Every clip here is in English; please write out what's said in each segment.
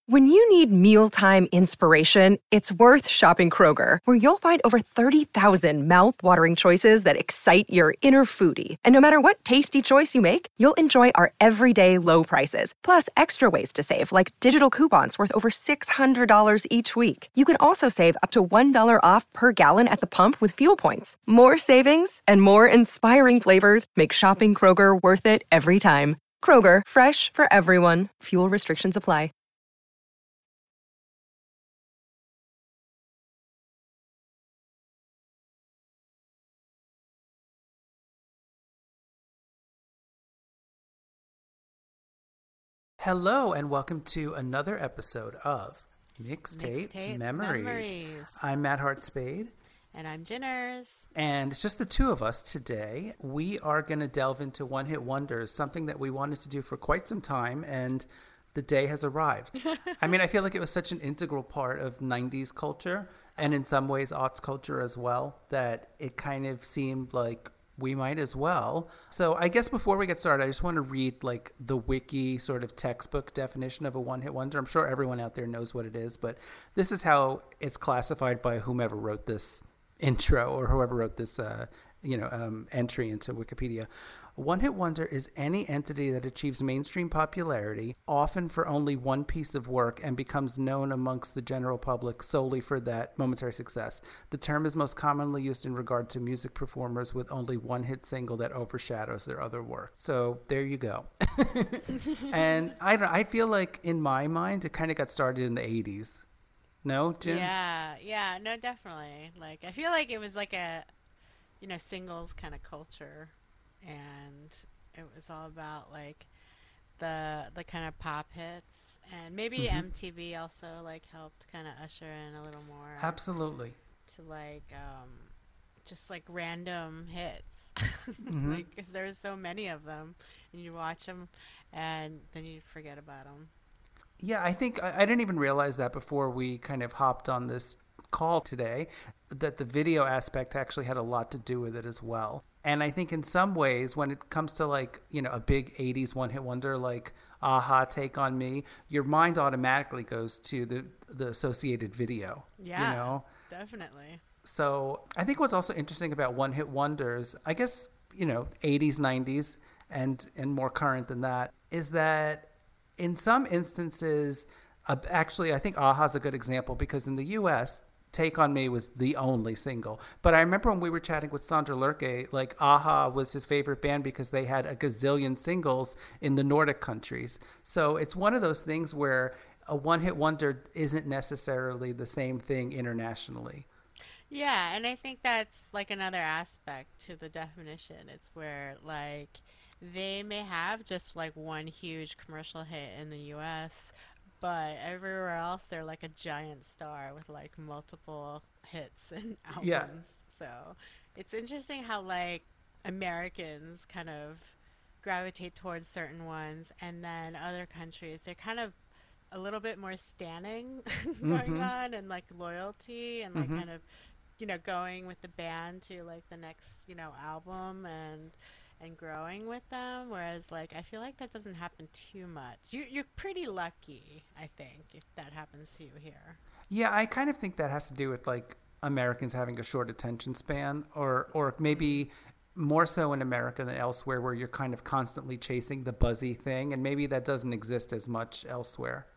When you need mealtime inspiration, it's worth shopping Kroger, where you'll find over 30,000 mouth-watering choices that excite your inner foodie. And no matter what tasty choice you make, you'll enjoy our everyday low prices, plus extra ways to save, like digital coupons worth over $600 each week. You can also save up to $1 off per gallon at the pump with fuel points. More savings and more inspiring flavors make shopping Kroger worth it every time. Kroger, fresh for everyone. Fuel restrictions apply. Hello and welcome to another episode of Mixtape Memories. I'm Matt Hartspade. And I'm Jinners. And it's just the two of us today. We are going to delve into one-hit wonders, something that we wanted to do for quite some time, and the day has arrived. I mean, I feel like it was such an integral part of 90s culture, and in some ways aughts culture as well, that it kind of seemed like we might as well. So I guess before we get started, I just want to read like the wiki sort of textbook definition of a one-hit wonder. I'm sure everyone out there knows what it is, but this is how it's classified by whomever wrote this intro or whoever wrote this entry into Wikipedia. A one-hit wonder is any entity that achieves mainstream popularity, often for only one piece of work, and becomes known amongst the general public solely for that momentary success. The term is most commonly used in regard to music performers with only one hit single that overshadows their other work. So there you go. And I feel like in my mind, it kind of got started in the 80s. No, Jim? Yeah, no, definitely. Like, I feel like it was like a, singles kind of culture, and it was all about like the kind of pop hits, and maybe MTV also like helped kind of usher in a little more. Absolutely. To like, just like random hits, like because there's so many of them, and you watch them, and then you forget about them. Yeah, I think I didn't even realize that before we kind of hopped on this call today, that the video aspect actually had a lot to do with it as well. And I think in some ways, when it comes to like, a big 80s one-hit wonder like Aha, Take On Me, your mind automatically goes to the associated video. Yeah, definitely. So I think what's also interesting about one-hit wonders, I guess, 80s, 90s, and more current than that, is that in some instances, actually, I think Aha's a good example because in the U.S., Take On Me was the only single. But I remember when we were chatting with Sandra Lerche, like Aha was his favorite band because they had a gazillion singles in the Nordic countries. So it's one of those things where a one-hit wonder isn't necessarily the same thing internationally. Yeah, and I think that's like another aspect to the definition. It's where like they may have just like one huge commercial hit in the US, but everywhere else they're like a giant star with like multiple hits and albums. Yeah. So it's interesting how like Americans kind of gravitate towards certain ones, and then other countries they're kind of a little bit more standing going on, and like loyalty, and like kind of going with the band to like the next album, and growing with them, whereas like I feel like that doesn't happen too much. You're pretty lucky, I think, if that happens to you here. Yeah, I kind of think that has to do with like Americans having a short attention span, or maybe more so in America than elsewhere, where you're kind of constantly chasing the buzzy thing, and maybe that doesn't exist as much elsewhere,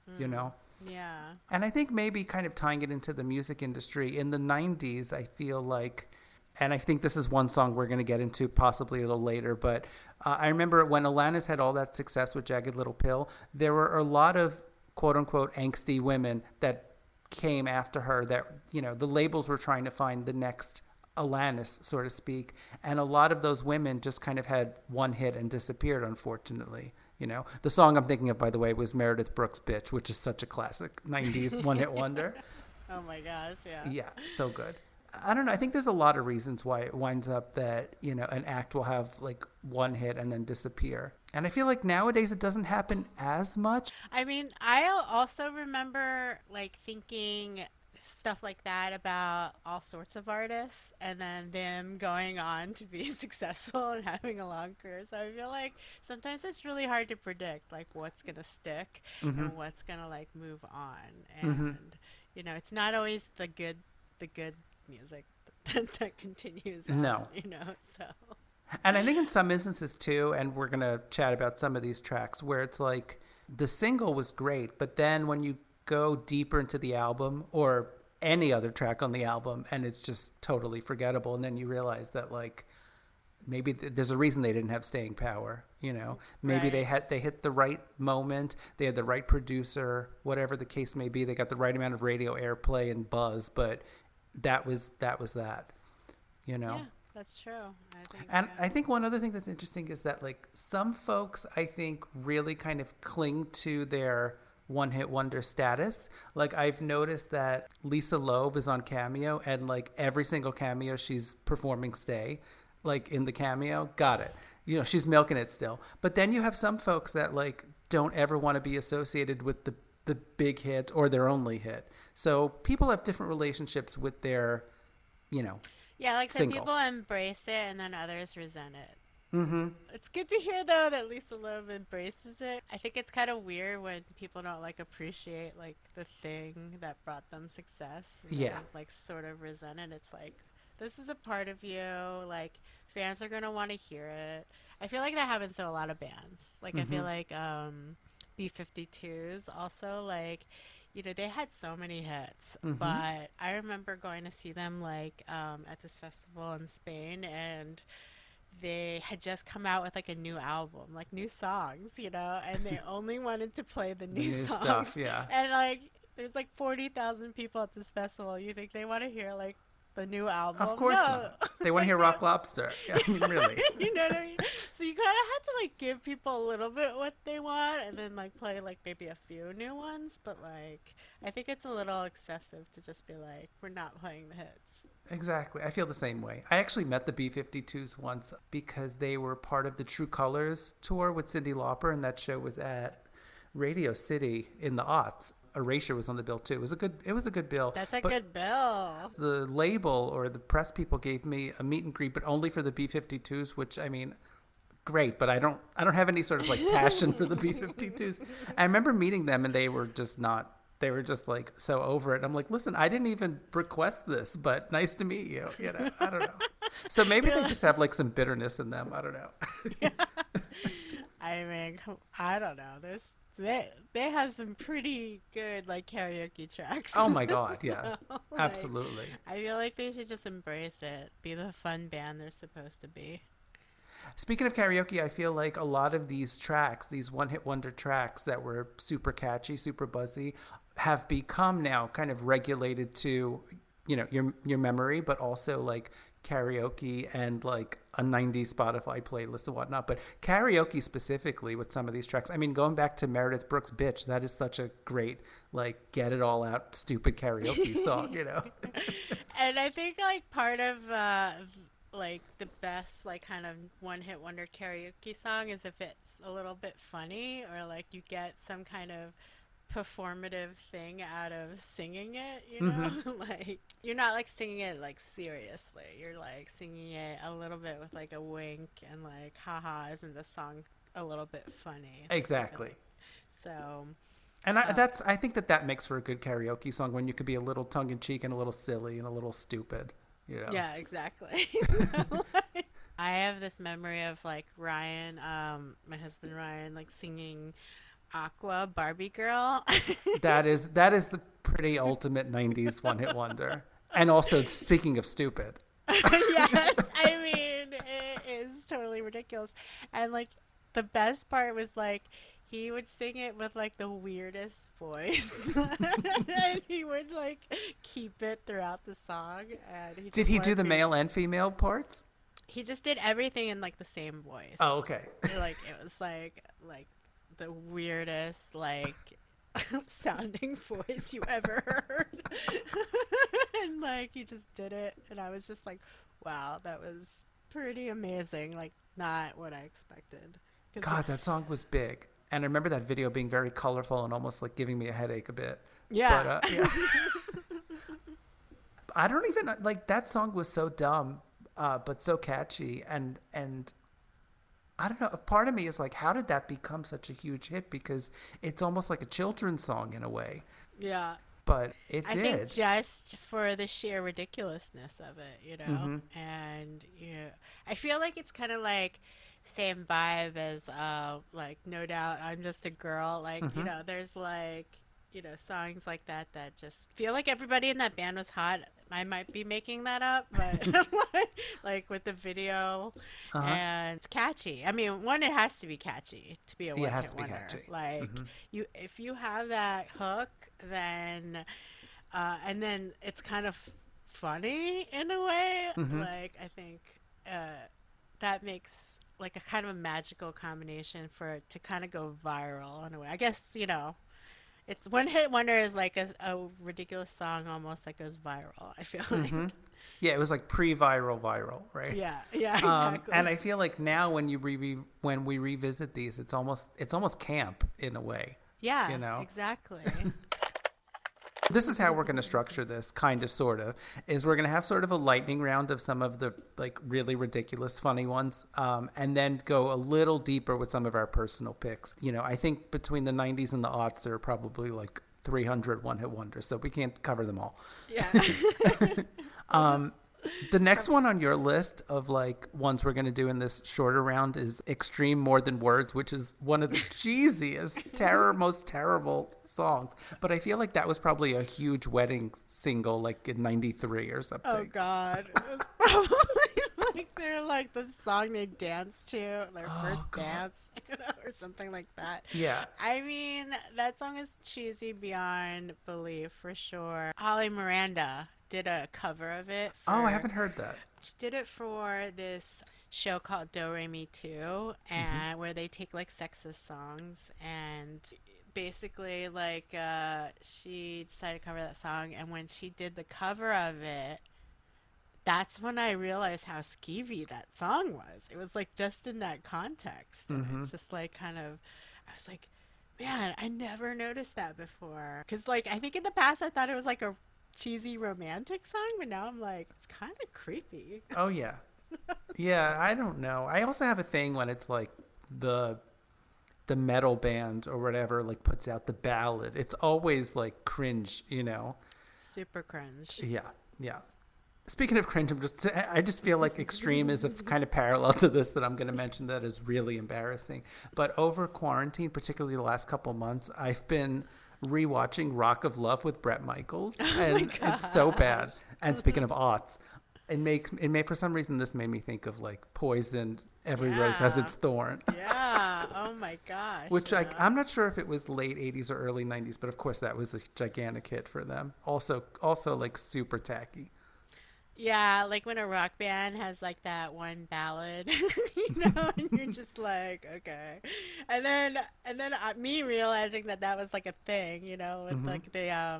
Yeah. And I think maybe kind of tying it into the music industry in the 90s, I feel like, and I think this is one song we're going to get into possibly a little later, but I remember when Alanis had all that success with Jagged Little Pill, there were a lot of quote-unquote angsty women that came after her that, the labels were trying to find the next Alanis, so to speak, and a lot of those women just kind of had one hit and disappeared, unfortunately. The song I'm thinking of, by the way, was Meredith Brooks' Bitch, which is such a classic 90s one-hit wonder. Oh my gosh, yeah. Yeah, so good. I don't know. I think there's a lot of reasons why it winds up that, an act will have like one hit and then disappear. And I feel like nowadays it doesn't happen as much. I mean, I also remember like thinking stuff like that about all sorts of artists, and then them going on to be successful and having a long career. So I feel like sometimes it's really hard to predict like what's gonna stick and what's gonna like move on. And it's not always the good music that continues on, No. so. And I think in some instances too, and we're going to chat about some of these tracks where it's like the single was great, but then when you go deeper into the album or any other track on the album and it's just totally forgettable, and then you realize that like maybe there's a reason they didn't have staying power, maybe Right. they hit the right moment, they had the right producer, whatever the case may be, they got the right amount of radio airplay and buzz, but that was that, Yeah, that's true. I think. And I think one other thing that's interesting is that like some folks I think really kind of cling to their one hit wonder status. Like I've noticed that Lisa Loeb is on Cameo, and like every single cameo she's performing Stay, like in the cameo, got it. She's milking it still. But then you have some folks that like don't ever want to be associated with the big hit or their only hit. So people have different relationships with their, Yeah, like some single. people embrace it and then others resent it. It's good to hear though that Lisa Loeb embraces it. I think it's kind of weird when people don't like appreciate like the thing that brought them success. And Yeah. like sort of resent it. It's like this is a part of you. Like fans are gonna want to hear it. I feel like that happens to a lot of bands. Like I feel like B-52s also like. They had so many hits, but I remember going to see them like at this festival in Spain, and they had just come out with like a new album, like new songs, and they only wanted to play the new New songs. stuff, yeah. And like, there's like 40,000 people at this festival. You think they want to hear like the new album? Of course No. not. They want to hear Rock Lobster. I mean, really. You know what I mean? So you kind of have to like give people a little bit what they want, and then like play like maybe a few new ones. But like, I think it's a little excessive to just be like, we're not playing the hits. Exactly. I feel the same way. I actually met the B-52s once because they were part of the True Colors tour with Cyndi Lauper, and that show was at Radio City in the aughts. Erasure was on the bill too. It was a good bill. That's a But good bill. the label or the press people gave me a meet and greet, but only for the B-52s, which I mean, great, but I don't have any sort of like passion for the B-52s. I remember meeting them and they were just like so over it. I'm like, listen, I didn't even request this, but nice to meet you. I don't know. So maybe they just have like some bitterness in them. I don't know. I mean, I don't know. They have some pretty good like karaoke tracks. Oh my God. Yeah, Like, absolutely. I feel like they should just embrace it, be the fun band they're supposed to be. Speaking of karaoke, I feel like a lot of these tracks, these one-hit wonder tracks that were super catchy, super buzzy, have become now kind of regulated to, your memory, but also like karaoke and like a 90s Spotify playlist and whatnot. But karaoke specifically with some of these tracks, I mean, going back to Meredith Brooks' Bitch, that is such a great, like, get it all out stupid karaoke song, And I think like part of like the best like kind of one hit wonder karaoke song is if it's a little bit funny, or like you get some kind of performative thing out of singing it. Like you're not like singing it like seriously, you're like singing it a little bit with like a wink and like haha, isn't the song a little bit funny? Exactly. So And I think that makes for a good karaoke song, when you could be a little tongue in cheek and a little silly and a little stupid. yeah, exactly. I have this memory of like Ryan, my husband Ryan, like singing Aqua Barbie Girl. That is the pretty ultimate 90s one-hit wonder. And also, speaking of stupid. Yes, I mean, it is totally ridiculous. And like the best part was like he would sing it with like the weirdest voice. And he would like keep it throughout the song. And Did he do the male and female parts? He just did everything in like the same voice. Oh, okay. Like it was like the weirdest like sounding voice you ever heard. And like he just did it, and I was just like, wow, that was pretty amazing. Like not what I expected. God, that song was big. And I remember that video being very colorful and almost like giving me a headache a bit. Yeah. But, yeah. I don't even like that song was so dumb, but so catchy. And I don't know. A part of me is like, how did that become such a huge hit? Because it's almost like a children's song in a way. Yeah. But it I did. think just for the sheer ridiculousness of it, you know? Mm-hmm. And, I feel like it's kind of like same vibe as, like, No Doubt, I'm Just a Girl. Like, Mm-hmm. there's like, songs like that that just feel like everybody in that band was hot. I might be making that up, but like with the video, Uh-huh. and it's catchy. I mean, one, it has to be catchy to be a Yeah, it has one-hit to be wonder. catchy. Like Mm-hmm. if you have that hook, then and then it's kind of funny in a way. Mm-hmm. Like I think that makes like a kind of a magical combination for it to kind of go viral in a way. I guess it's one hit wonder is like a ridiculous song almost that goes viral. I feel like. Mm-hmm. Yeah, it was like viral, right? Yeah, exactly. And I feel like now when when we revisit these, it's almost camp in a way. Yeah, exactly. This is how we're going to structure this, kind of, sort of, is we're going to have sort of a lightning round of some of the like really ridiculous, funny ones, and then go a little deeper with some of our personal picks. I think between the 90s and the aughts, there are probably like 300 one-hit wonders, so we can't cover them all. Yeah. The next one on your list of like ones we're going to do in this shorter round is Extreme More Than Words, which is one of the cheesiest, most terrible songs. But I feel like that was probably a huge wedding single like in 93 or something. Oh, God. It was probably like they're like the song they danced to, their first dance, or something like that. Yeah. I mean, that song is cheesy beyond belief for sure. Holly Miranda did a cover of it. I haven't heard that. She did it for this show called Do Re Mi 2, and where they take like sexist songs, and basically like she decided to cover that song, and when she did the cover of it, that's when I realized how skeevy that song was. It was like just in that context, and it's just like kind of, I was like, man, I never noticed that before, because like I think in the past I thought it was like a cheesy romantic song, but now I'm like, it's kind of creepy. Oh yeah. Yeah, I don't know. I also have a thing when it's like the metal band or whatever like puts out the ballad. It's always like cringe, Super cringe. Yeah. Speaking of cringe, I just feel like Extreme is a kind of parallel to this that I'm going to mention that is really embarrassing. But over quarantine, particularly the last couple months, I've been rewatching Rock of Love with Bret Michaels, and it's so bad. And speaking of aughts, for some reason this made me think of like Poison, Every Rose Has Its Thorn. Yeah. Oh my gosh. Which I'm not sure if it was late 80s or early 90s, but of course that was a gigantic hit for them. Also like super tacky. Yeah, like when a rock band has like that one ballad, and you're just like, okay. And then me realizing that was like a thing, with like the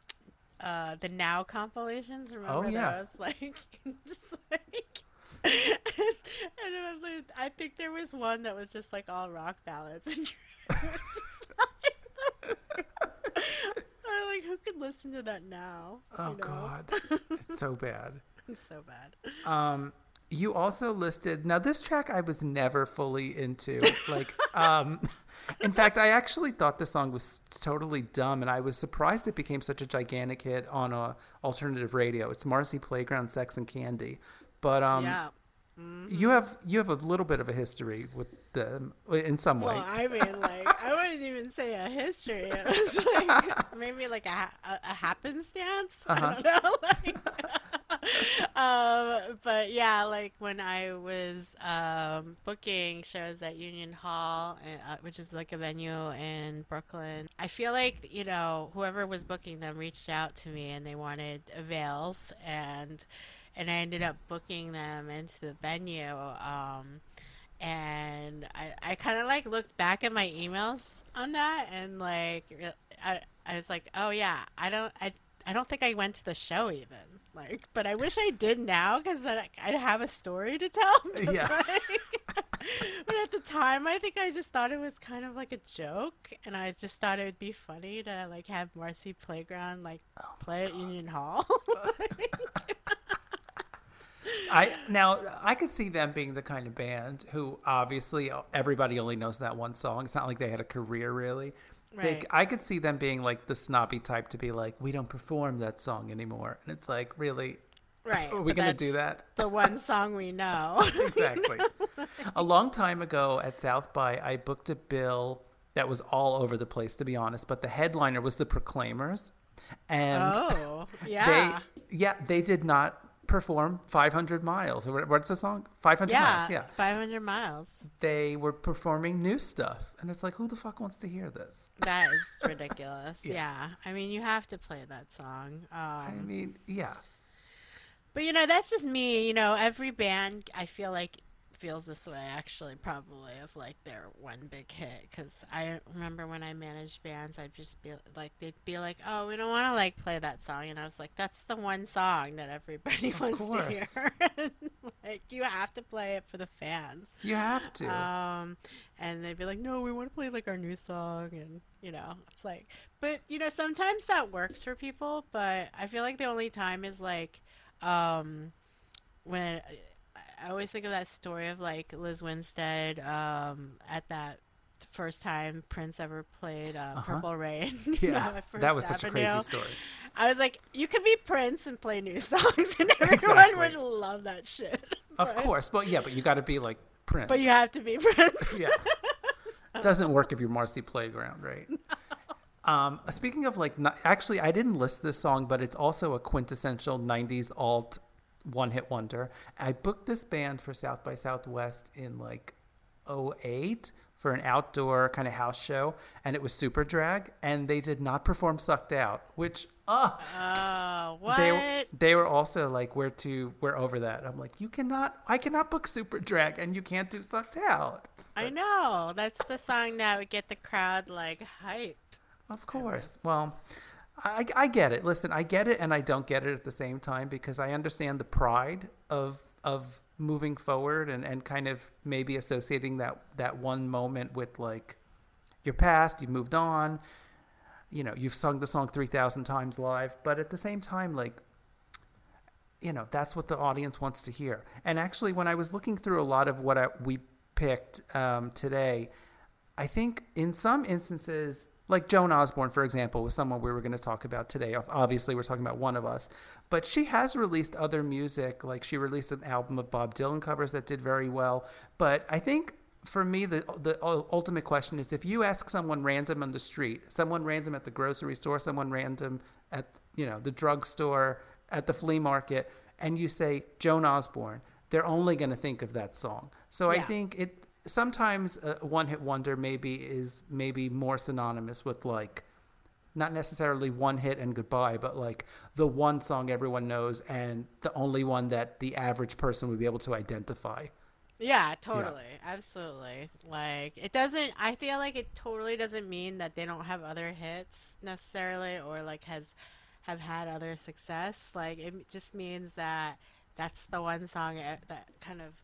Now compilations. Remember those? Like, just like, and I think there was one that was just like all rock ballads, and it was just like, I'm like, who could listen to that now? Oh God, it's so bad. It's so bad. You also listed, now this track I was never fully into. Like, in fact, I actually thought the song was totally dumb, and I was surprised it became such a gigantic hit on alternative radio. It's Marcy Playground, Sex and Candy. But yeah. You have a little bit of a history with them in some way. Well, I mean, like, I wouldn't even say a history. It was like maybe like a happenstance. I don't know. But yeah, like when I was booking shows at Union Hall, which is like a venue in Brooklyn, I feel like whoever was booking them reached out to me and they wanted avails, and I ended up booking them into the venue. And I kind of like looked back at my emails on that, and like I was like, oh yeah, I don't think I went to the show even, like, but I wish I did now, because then I'd have a story to tell. Yeah. But at the time, I think I just thought it was kind of like a joke, and I just thought it would be funny to like have Marcy Playground like play at Union Hall. I could see them being the kind of band who obviously everybody only knows that one song. It's not like they had a career really. Right. I could see them being like the snobby type to be like, we don't perform that song anymore, and it's like, really, Right. are we but going to that's do that? The one song we know. Exactly. A long time ago at South by, I booked a bill that was all over the place, to be honest, but the headliner was the Proclaimers, and Oh, yeah. they did not perform 500 miles. What's the song? 500 miles. Yeah. 500 miles. They were performing new stuff, and it's like, who the fuck wants to hear this? That is ridiculous. Yeah. Yeah. I mean, you have to play that song. I mean, yeah. But, that's just me. Every band, I feel like, feels this way, actually, probably, of, like, their one big hit. Because I remember when I managed bands, I'd just be, like, they'd be like, oh, we don't want to, like, play that song. And I was like, that's the one song that everybody wants to hear. Like, you have to play it for the fans. You have to. And they'd be like, no, we want to play, like, our new song. And, it's like, but, sometimes that works for people. But I feel like the only time is, like, when I always think of that story of like Liz Winstead at that first time Prince ever played Purple Rain. Yeah, at First that was such a Avenue. crazy story. I was like, you could be Prince and play new songs, and everyone Exactly. would love that shit. Of course, but you got to be like Prince. But you have to be Prince. Yeah, it doesn't work if you're Marcy Playground, right? No. Speaking of like, actually, I didn't list this song, but it's also a quintessential '90s alt one-hit wonder. I booked this band for South by Southwest in like 2008 for an outdoor kind of house show, and it was Super Drag, and they did not perform Sucked Out, which Oh, what? they were also like, we're over that. I'm like, I cannot book Super Drag and you can't do Sucked Out. I know. That's the song that would get the crowd like hyped. Of course. Well, I get it. Listen, I get it and I don't get it at the same time, because I understand the pride of moving forward and kind of maybe associating that one moment with like your past. You've moved on. You've sung the song 3,000 times live, but at the same time, like, that's what the audience wants to hear. And actually, when I was looking through a lot of what we picked today, I think in some instances, like Joan Osborne, for example, was someone we were going to talk about today. Obviously, we're talking about One of Us. But she has released other music. Like, she released an album of Bob Dylan covers that did very well. But I think, for me, the ultimate question is, if you ask someone random on the street, someone random at the grocery store, someone random at the drugstore, at the flea market, and you say Joan Osborne, they're only going to think of that song. So yeah. I think sometimes a one-hit wonder is more synonymous with like not necessarily one hit and goodbye, but like the one song everyone knows and the only one that the average person would be able to identify. Yeah, totally. Yeah. Absolutely. Like, I feel like it totally doesn't mean that they don't have other hits necessarily, or like have had other success. Like, it just means that that's the one song that kind of,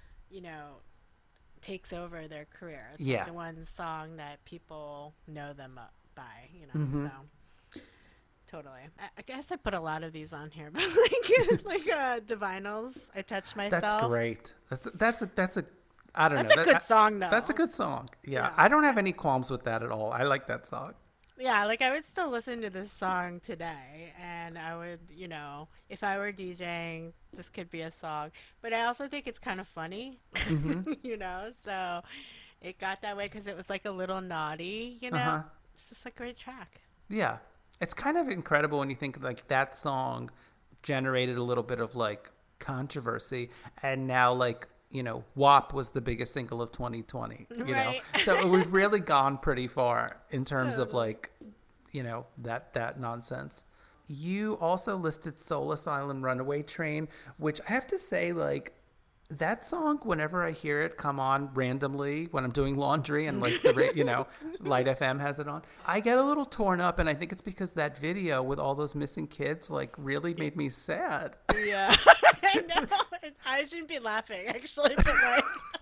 takes over their career. It's like the one song that people know them by, mm-hmm. So totally. I guess I put a lot of these on here, but like Divinyls, I Touched Myself. That's great. That's a I don't know. That's a good song though. That's a good song. Yeah. I don't have any qualms with that at all. I like that song. Yeah, like I would still listen to this song today, and I would, if I were DJing, this could be a song. But I also think it's kind of funny, mm-hmm. So it got that way because it was like a little naughty, Uh-huh. It's just a great track. Yeah. It's kind of incredible when you think like that song generated a little bit of like controversy, and now like, WAP was the biggest single of 2020, right. So we've really gone pretty far in terms of like, that nonsense. You also listed Soul Asylum Runaway Train, which I have to say, like, that song, whenever I hear it come on randomly when I'm doing laundry and like Light FM has it on, I get a little torn up, and I think it's because that video with all those missing kids like really made me sad. Yeah, I know. I shouldn't be laughing actually, but like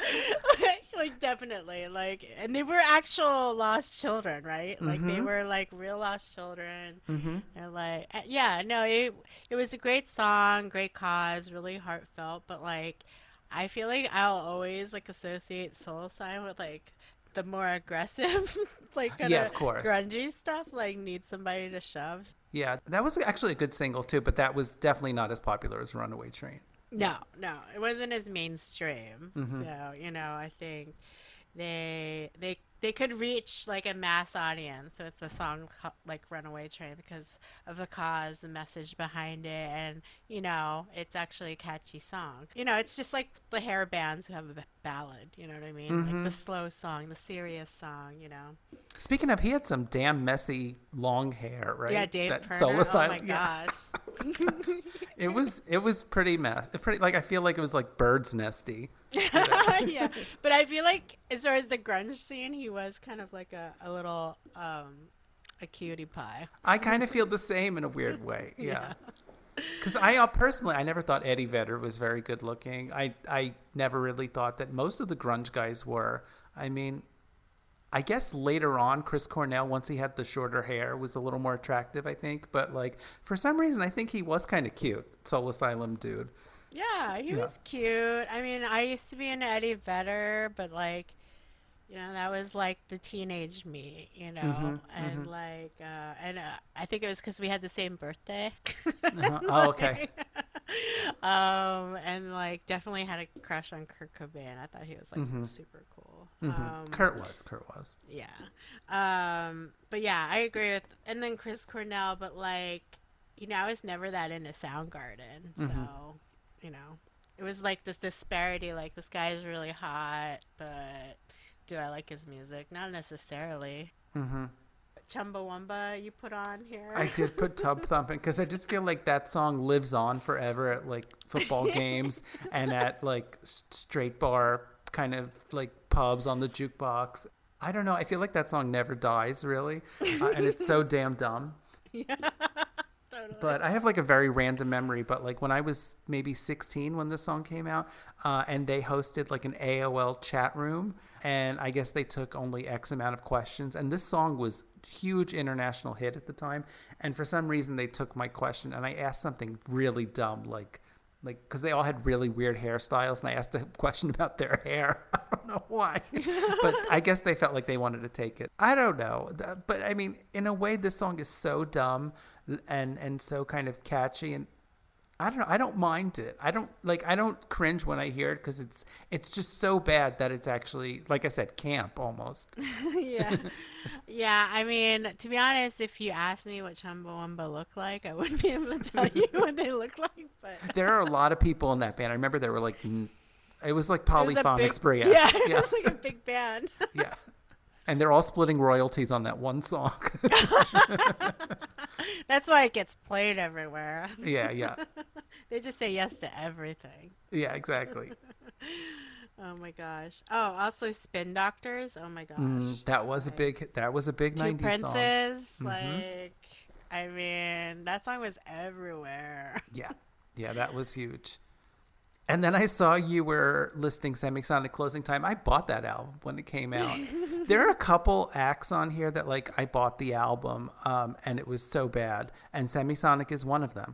Like definitely, like, and they were actual lost children, right? Like they were like real lost children. And like, yeah, no, it was a great song, great cause, really heartfelt. But like, I feel like I'll always like associate Soul Sign with like the more aggressive, like kind Yeah, of of course. grungy stuff. Like need somebody to shove. Yeah, that was actually a good single too, but that was definitely not as popular as Runaway Train. No, no, it wasn't as mainstream. So, I think they could reach like a mass audience with a song like Runaway Train because of the cause, the message behind it, and it's actually a catchy song. It's just like the hair bands who have a ballad, you know what I mean? Like the slow song, the serious song. Speaking of, he had some damn messy long hair, right? Yeah, Dave That Pirner. Soul Oh Asylum. my Yeah. gosh. It was pretty like I feel like it was like bird's nesty. Yeah, but I feel like as far as the grunge scene, he was kind of like a little a cutie pie. I kind of feel the same in a weird way. Yeah. Because I personally, I never thought Eddie Vedder was very good looking. I never really thought that most of the grunge guys were. I mean, I guess later on, Chris Cornell, once he had the shorter hair, was a little more attractive, I think. But like for some reason, I think he was kind of cute. Soul Asylum dude. Yeah, he was cute. I mean, I used to be into Eddie Vedder, but like, that was like the teenage me, and like, I think it was because we had the same birthday. Oh, okay. And like, definitely had a crush on Kurt Cobain. I thought he was like super cool. Kurt was. Yeah. But yeah, I agree with, and then Chris Cornell, but like, I was never that into Soundgarden, so. It was like this disparity, like this guy is really hot, but do I like his music? Not necessarily. Chumbawamba you put on here? I did put Tub Thumping because I just feel like that song lives on forever at like football games and at like straight bar kind of like pubs on the jukebox. I don't know. I feel like that song never dies really. And it's so damn dumb. Yeah. Totally. But I have like a very random memory, but like when I was maybe 16 when this song came out, and they hosted like an AOL chat room, and I guess they took only X amount of questions, and this song was huge international hit at the time, and for some reason they took my question and I asked something really dumb, like because they all had really weird hairstyles, and I asked a question about their hair. I don't know why, but I guess they felt like they wanted to take it. I don't know, but I mean, in a way, this song is so dumb and so kind of catchy, and I don't know. I don't mind it. I don't cringe when I hear it because it's just so bad that it's actually, like I said, camp almost. Yeah. Yeah, I mean, to be honest, if you asked me what Chumbawamba looked like, I wouldn't be able to tell you what they look like. But there are a lot of people in that band. I remember there were like, it was like Polyphonic Spree. Yeah, it was like a big band. Yeah. And they're all splitting royalties on that one song. That's why it gets played everywhere. Yeah. They just say yes to everything. Yeah, exactly. Oh my gosh. Oh, also Spin Doctors. Oh my gosh. That was a big Two 90s Princes. song. Like, I mean, that song was everywhere. Yeah, that was huge. And then I saw you were listing Semisonic Closing Time. I bought that album when it came out. There are a couple acts on here that like I bought the album and it was so bad. And Semisonic is one of them.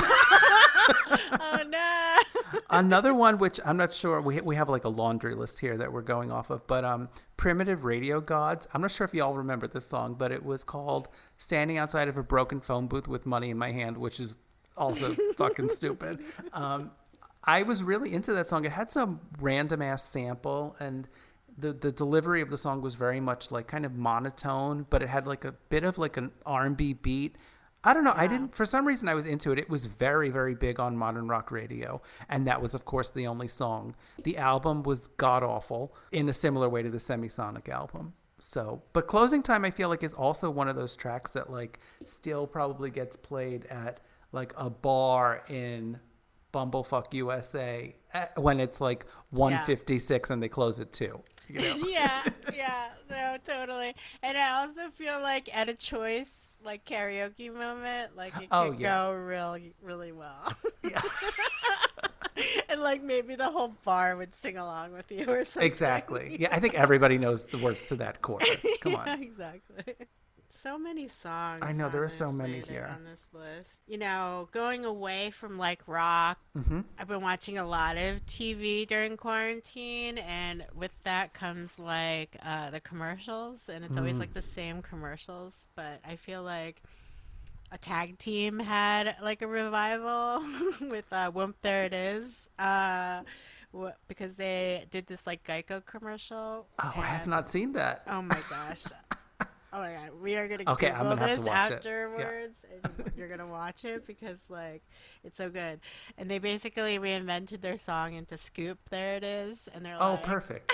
Oh no. Another one, which I'm not sure, we have like a laundry list here that we're going off of, but Primitive Radio Gods. I'm not sure if y'all remember this song, but it was called Standing Outside of a Broken Phone Booth with Money in My Hand, which is also fucking stupid. I was really into that song. It had some random ass sample, and the delivery of the song was very much like kind of monotone, but it had like a bit of like an R&B beat. I don't know. Yeah. For some reason I was into it. It was very, very big on modern rock radio. And that was, of course, the only song. The album was god awful in a similar way to the Semisonic album. So, but Closing Time, I feel like is also one of those tracks that like still probably gets played at like a bar in Bumblefuck USA when it's like 1:56 and they close at 2. You know? yeah, no, totally. And I also feel like at a choice, like karaoke moment, like it could go really, really well. Yeah. And like maybe the whole bar would sing along with you or something. Exactly. Yeah, I think everybody knows the words to that chorus. Come on. Yeah, exactly. So many songs. I know, there are so many here. On this list. You know, going away from like rock, I've been watching a lot of TV during quarantine, and with that comes like the commercials, and it's always like the same commercials, but I feel like a tag team had like a revival with Whoop There It Is, because they did this like Geico commercial. Oh, I have not seen that. Oh my gosh. Oh my god, we are gonna Okay, I'm Google gonna have to this watch afterwards, and you're gonna watch it because like it's so good. And they basically reinvented their song into "Scoop." There it is, and they're Oh, like, perfect.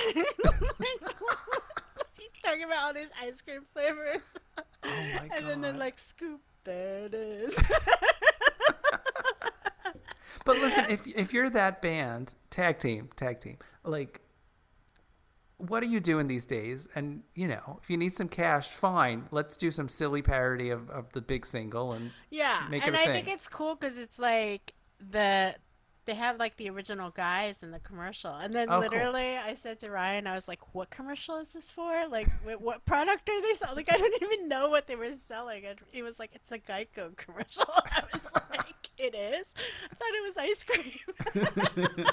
talking about all these ice cream flavors. Oh my god. And then they're like, "Scoop." There it is. But listen, if you're that band, tag team, like, what are you doing these days? And, you know, if you need some cash, fine. Let's do some silly parody of the big single and make it a I thing. think it's cool because it's like they have like the original guys in the commercial. And then literally I said to Ryan, I was like, what commercial is this for? Like, what product are they selling? Like, I don't even know what they were selling. And he was like, it's a Geico commercial. I was like, it is? I thought it was ice cream.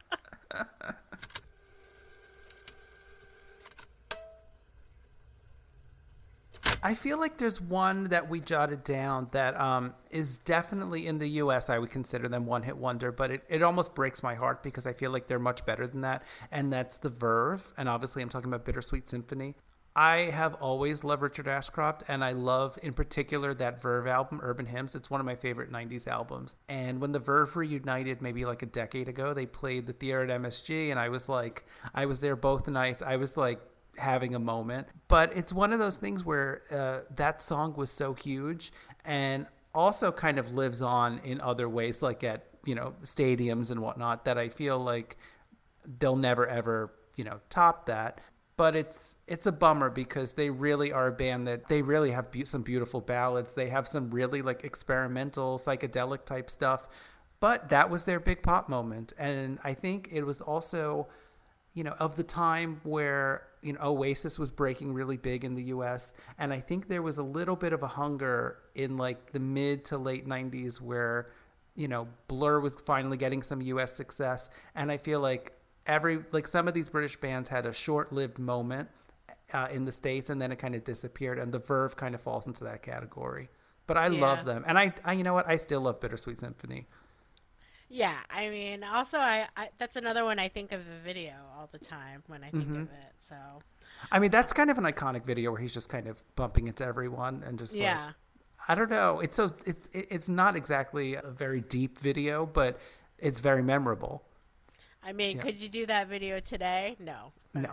I feel like there's one that we jotted down that is definitely in the U.S. I would consider them one-hit wonder, but it almost breaks my heart because I feel like they're much better than that, and that's The Verve, and obviously I'm talking about Bittersweet Symphony. I have always loved Richard Ashcroft, and I love, in particular, that Verve album, Urban Hymns. It's one of my favorite 90s albums. And when the Verve reunited maybe like a decade ago, they played the theater at MSG, and I was there both nights. I was like, having a moment. But it's one of those things where that song was so huge and also kind of lives on in other ways, like at, you know, stadiums and whatnot, that I feel like they'll never ever, you know, top that. But it's a bummer because they really are a band that they really have some beautiful ballads. They have some really like experimental psychedelic type stuff, but that was their big pop moment. And I think it was also, you know, of the time where, you know, Oasis was breaking really big in the US. And I think there was a little bit of a hunger in like the mid to late 90s where, you know, Blur was finally getting some US success. And I feel like some of these British bands had a short-lived moment in the States, and then it kind of disappeared. And the Verve kind of falls into that category. But I love them. And I you know what? I still love Bittersweet Symphony. Yeah, I mean, also, I that's another one I think of the video all the time when I think of it. So, I mean, that's kind of an iconic video where he's just kind of bumping into everyone and just like, I don't know. It's not exactly a very deep video, but it's very memorable. I mean, could you do that video today? No.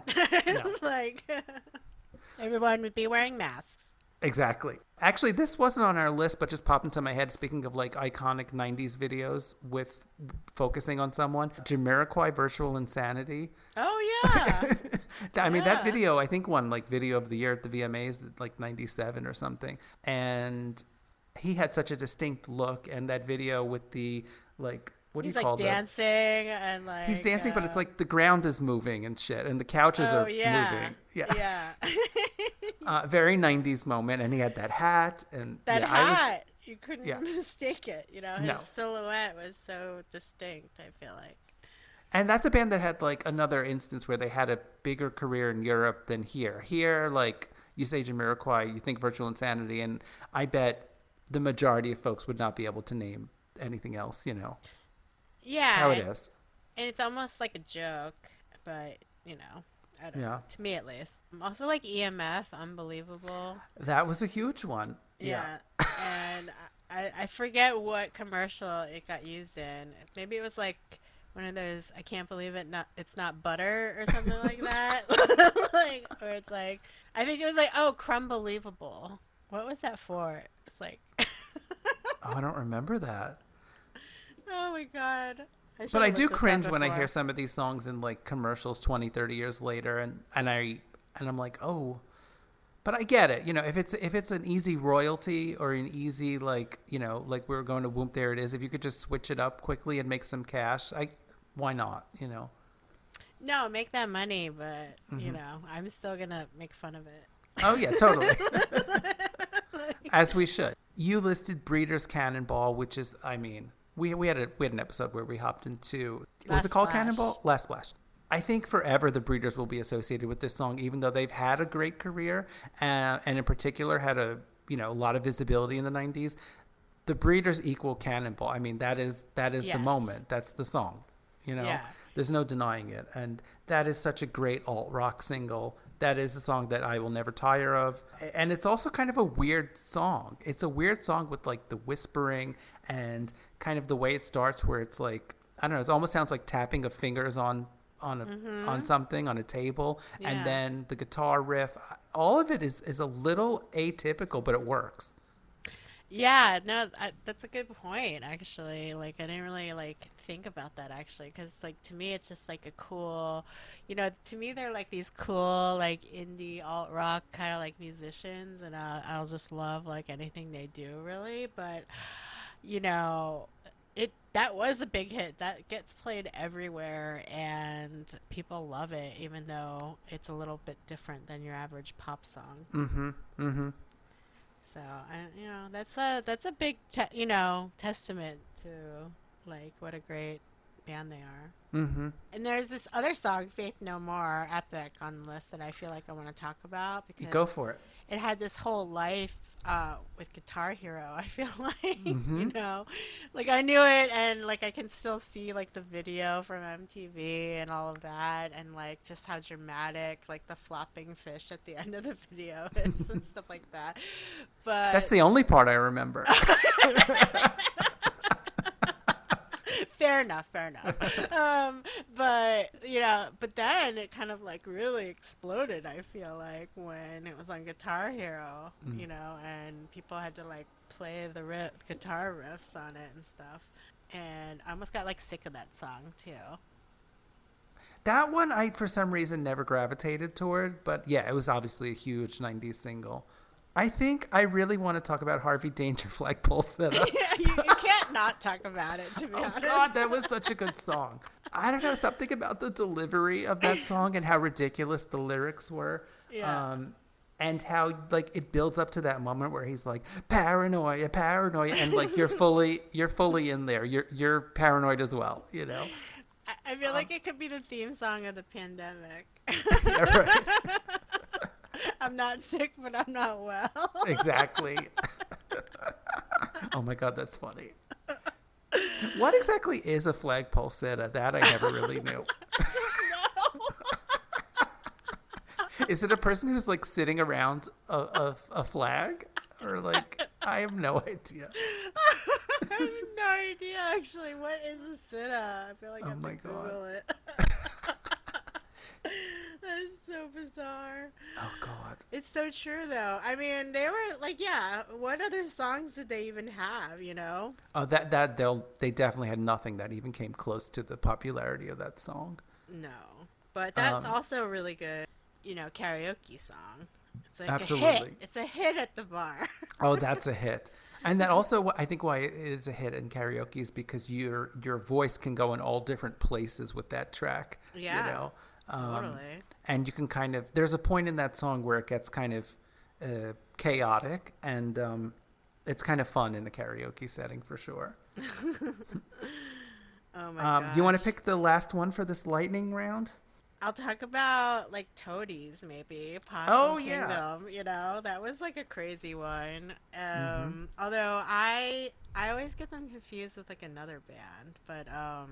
Like, everyone would be wearing masks. Exactly. Actually, this wasn't on our list, but just popped into my head. Speaking of like iconic 90s videos with focusing on someone, Jamiroquai, Virtual Insanity. Oh, yeah. I mean, that video, I think, won like video of the year at the VMAs, like 97 or something. And he had such a distinct look. And that video with the like, what do you call that? He's like dancing and like. He's dancing, but it's like the ground is moving and shit. And the couches are moving. Yeah. Very 90s moment, and he had that hat and hat. You couldn't mistake it. You know, his silhouette was so distinct. I feel like. And that's a band that had like another instance where they had a bigger career in Europe than here. Here, like you say Jamiroquai, you think Virtual Insanity, and I bet the majority of folks would not be able to name anything else. You know. Yeah. How it is. And it's almost like a joke, but you know. I don't know. To me, at least. Also, like EMF, Unbelievable. That was a huge one. Yeah. And I forget what commercial it got used in. Maybe it was like one of those, I can't believe it's not butter or something like that. Like, or it's like, I think it was like, Crumbelievable. What was that for? It's like. Oh, I don't remember that. Oh my God. But I do cringe when I hear some of these songs in like commercials 20, 30 years later, and I'm like, oh, but I get it. You know, if it's an easy royalty or an easy, like, you know, like we're going to Whoop There It Is, if you could just switch it up quickly and make some cash, why not, you know? No, make that money, but you know, I'm still gonna make fun of it. Oh yeah, totally. As we should. You listed Breeders' Cannonball, which is, I mean, we had an episode where we hopped into, was it called Cannonball? Last Splash. I think forever the Breeders will be associated with this song, even though they've had a great career and in particular had a lot of visibility in the 90s. The Breeders equal Cannonball. I mean, that is yes. The moment. That's the song. You know, There's no denying it. And that is such a great alt-rock single. That is a song that I will never tire of. And it's also kind of a weird song. It's a weird song with like the whispering and kind of the way it starts where it's like, I don't know, it almost sounds like tapping of fingers on something, on a table. Yeah. And then the guitar riff, all of it is a little atypical, but it works. Yeah, no, that's a good point, actually. Like, I didn't really, like, think about that, actually, because, like, to me, it's just, like, a cool, to me, they're, like, these cool, like, indie alt-rock kind of, like, musicians, and I'll just love, like, anything they do, really, but, that was a big hit. That gets played everywhere, and people love it, even though it's a little bit different than your average pop song. Mm-hmm, mm-hmm. So, that's a big, testament to, like, what a great band they are. Mm-hmm. And there's this other song, Faith No More, epic, on the list that I feel like I want to talk about. Because go for it. It had this whole life with Guitar Hero, I feel like, Like, I knew it, and, like, I can still see, like, the video from MTV and all of that, and, like, just how dramatic, like, the flopping fish at the end of the video is and stuff like that. But that's the only part I remember. Fair enough. But then it kind of like really exploded, I feel like, when it was on Guitar Hero, and people had to like play the guitar riffs on it and stuff. And I almost got like sick of that song too. That one I, for some reason, never gravitated toward, but yeah, it was obviously a huge 90s single. I think I really want to talk about Harvey Danger Flagpole Sitta. you can't not talk about it, to be honest. Oh, God, that was such a good song. I don't know, something about the delivery of that song and how ridiculous the lyrics were. Yeah. And how, like, it builds up to that moment where he's like, paranoia, and, like, you're fully in there. You're paranoid as well, I feel like it could be the theme song of the pandemic. Yeah, right. I'm not sick, but I'm not well. Exactly. Oh my God, that's funny. What exactly is a flagpole sitta? That I never really knew. Is it a person who's like sitting around a flag? Or like, I have no idea. I have no idea, actually. What is a sitta? I feel like I have to Google it. That is so bizarre. Oh, God. It's so true, though. I mean, they were like, what other songs did they even have, Oh, they definitely had nothing that even came close to the popularity of that song. No. But that's also a really good, karaoke song. It's like absolutely. A hit. It's a hit at the bar. Oh, that's a hit. And that also, I think why it is a hit in karaoke is because your voice can go in all different places with that track. Yeah. Totally. And you can kind of, there's a point in that song where it gets kind of chaotic, and it's kind of fun in a karaoke setting for sure. Oh my gosh. You want to pick the last one for this lightning round? I'll talk about like Toadies, maybe. Possum Kingdom, that was like a crazy one. Although I always get them confused with like another band, but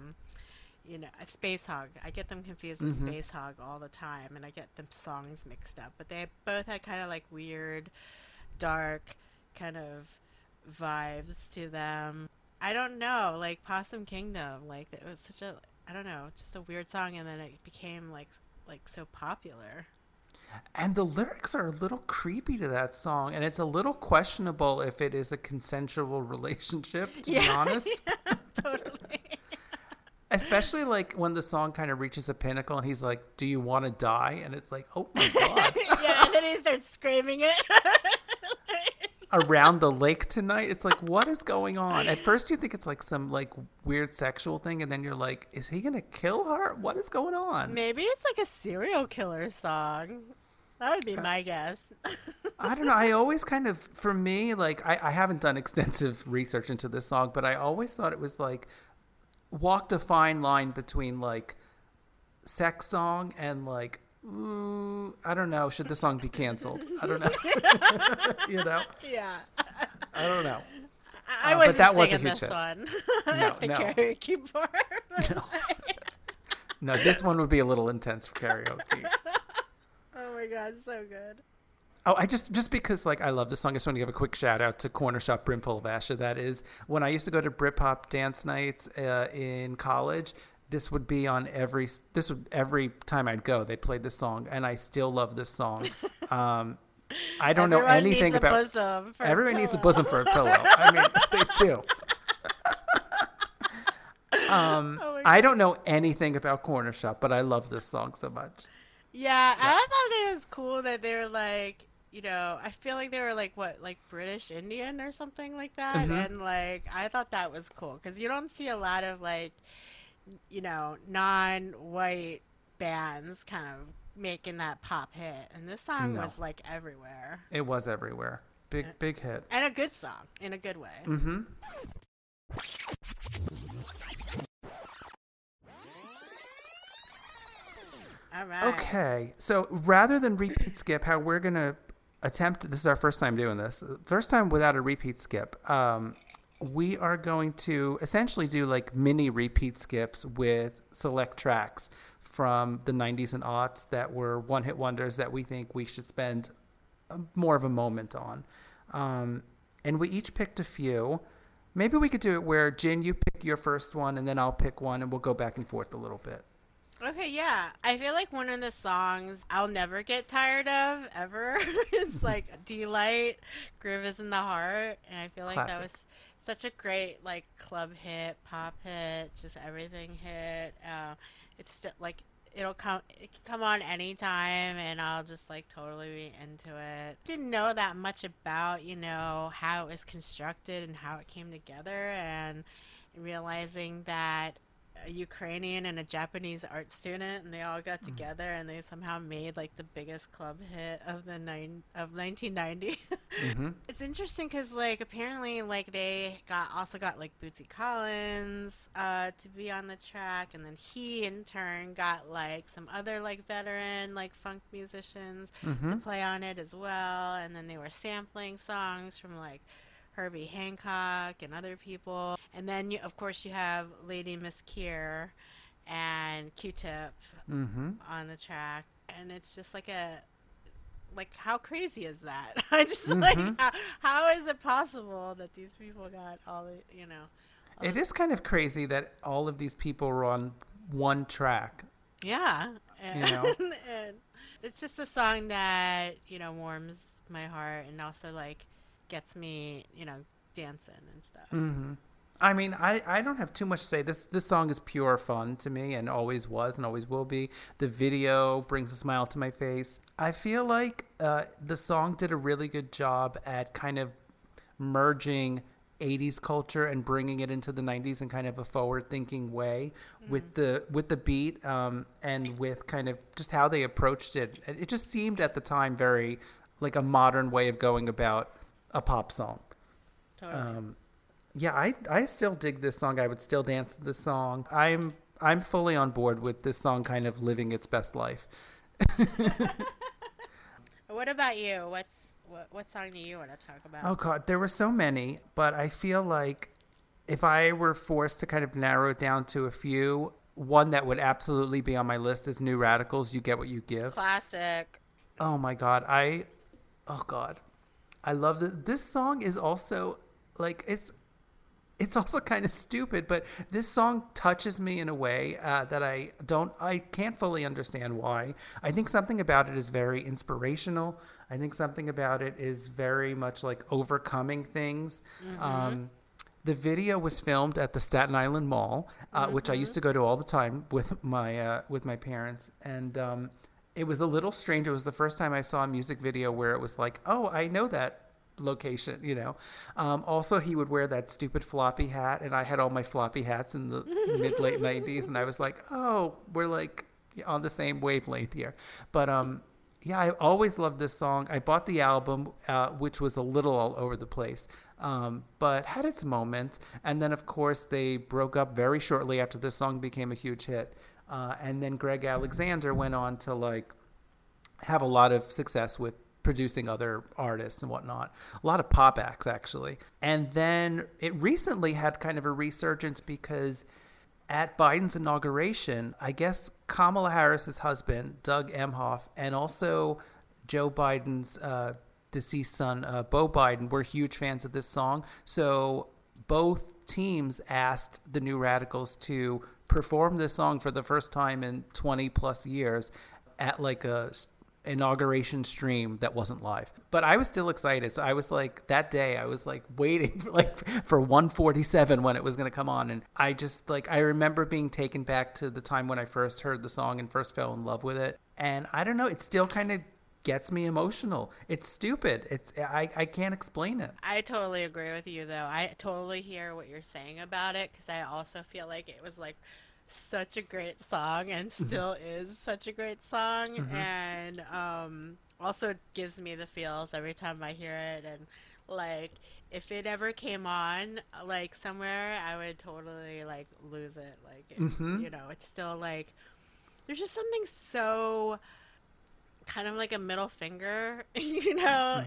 Space Hog. I get them confused with Space Hog all the time, and I get them songs mixed up. But they both had kind of like weird, dark kind of vibes to them. I don't know, like Possum Kingdom, like it was such a, I don't know, just a weird song, and then it became like so popular. And the lyrics are a little creepy to that song, and it's a little questionable if it is a consensual relationship, to be honest. Yeah, totally. Especially like when the song kind of reaches a pinnacle and he's like, do you want to die? And it's like, oh my God. Yeah, and then he starts screaming it. around the lake tonight. It's like, what is going on? At first you think it's like some like weird sexual thing, and then you're like, is he gonna kill her? What is going on? Maybe it's like a serial killer song. That would be my guess. I don't know. I always kind of, for me, like, I haven't done extensive research into this song, but I always thought it was like walked a fine line between like sex song and like, ooh, I don't know, should the song be canceled? I don't know. You know? Yeah. I don't know. I wasn't but that was a singing huge this hit. one. No, The no. karaoke part. No. No, this one would be a little intense for karaoke. Oh my god, so good. Oh, I just because like I love this song, I just want to give a quick shout out to Corner Shop Brimful of Asha. That is when I used to go to Britpop dance nights in college. This would be on every time I'd go. They played this song, and I still love this song. I don't know anything about. Everyone needs a bosom for a pillow. I mean, they do. I don't know anything about Corner Shop, but I love this song so much. Yeah, I thought it was cool that they were like, you know, I feel like they were like British Indian or something like that, and like I thought that was cool because you don't see a lot of like, you know, non-white bands kind of making that pop hit, and this song was like everywhere. It was everywhere. Big hit. And a good song in a good way. Mm-hmm. All right. Okay, so rather than repeat skip, how we're gonna attempt, this is our first time doing this, first time without a repeat skip. We are going to essentially do like mini repeat skips with select tracks from the 90s and aughts that were one-hit wonders that we think we should spend more of a moment on. And we each picked a few. Maybe we could do it where, Jin, you pick your first one, and then I'll pick one, and we'll go back and forth a little bit. Okay, yeah. I feel like one of the songs I'll never get tired of, ever, is like Delight, Groove is in the Heart. And I feel like that was such a great, like, club hit, pop hit, just everything hit. It's still, like, it can come on anytime, and I'll just, like, totally be into it. Didn't know that much about, you know, how it was constructed and how it came together, and realizing that a Ukrainian and a Japanese art student, and they all got together and they somehow made like the biggest club hit of 1990. It's interesting because like apparently like they also got like Bootsy Collins to be on the track, and then he in turn got like some other like veteran like funk musicians to play on it as well, and then they were sampling songs from like Herbie Hancock and other people. And then, of course, you have Lady Miss Kier and Q-Tip on the track. And it's just like how crazy is that? I just like, how is it possible that these people got all the, you know. It is kind of crazy that all of these people were on one track. Yeah. And, you know? And it's just a song that, you know, warms my heart and also, like, gets me, you know, dancing and stuff. I mean, I don't have too much to say. This song is pure fun to me, and always was and always will be. The video brings a smile to my face. I feel like the song did a really good job at kind of merging 80s culture and bringing it into the 90s in kind of a forward-thinking way with the beat and with kind of just how they approached it. It just seemed at the time very like a modern way of going about a pop song. Totally. Yeah, I still dig this song. I would still dance to this song. I'm fully on board with this song kind of living its best life. What about you? What song do you want to talk about? Oh God, there were so many, but I feel like if I were forced to kind of narrow it down to a few, one that would absolutely be on my list is New Radicals, You Get What You Give. Classic. Oh my God. Oh God. I love this. This song is also like, it's also kind of stupid, but this song touches me in a way that I can't fully understand why. I think something about it is very inspirational. I think something about it is very much like overcoming things. The video was filmed at the Staten Island Mall, which I used to go to all the time with my parents. And it was a little strange. It was the first time I saw a music video where it was like, oh, I know that location, you know. Also, he would wear that stupid floppy hat, and I had all my floppy hats in the mid-late 90s, and I was like, oh, we're like on the same wavelength here. But yeah, I always loved this song. I bought the album, which was a little all over the place, but had its moments. And then, of course, they broke up very shortly after this song became a huge hit. And then Greg Alexander went on to like have a lot of success with producing other artists and whatnot. A lot of pop acts, actually. And then it recently had kind of a resurgence because at Biden's inauguration, I guess Kamala Harris's husband, Doug Emhoff, and also Joe Biden's deceased son, Beau Biden, were huge fans of this song. So both teams asked the New Radicals to perform this song for the first time in 20 plus years at like a inauguration stream that wasn't live. But I was still excited. So I was like, that day I was like waiting for 147 when it was going to come on. And I just like, I remember being taken back to the time when I first heard the song and first fell in love with it. And I don't know, it still kind of gets me emotional. It's stupid. I can't explain it. I totally agree with you, though. I totally hear what you're saying about it, because I also feel like it was like such a great song and still is such a great song. And also gives me the feels every time I hear it. And like if it ever came on like somewhere, I would totally like lose it. Like it, you know, it's still like there's just something so kind of like a middle finger, you know,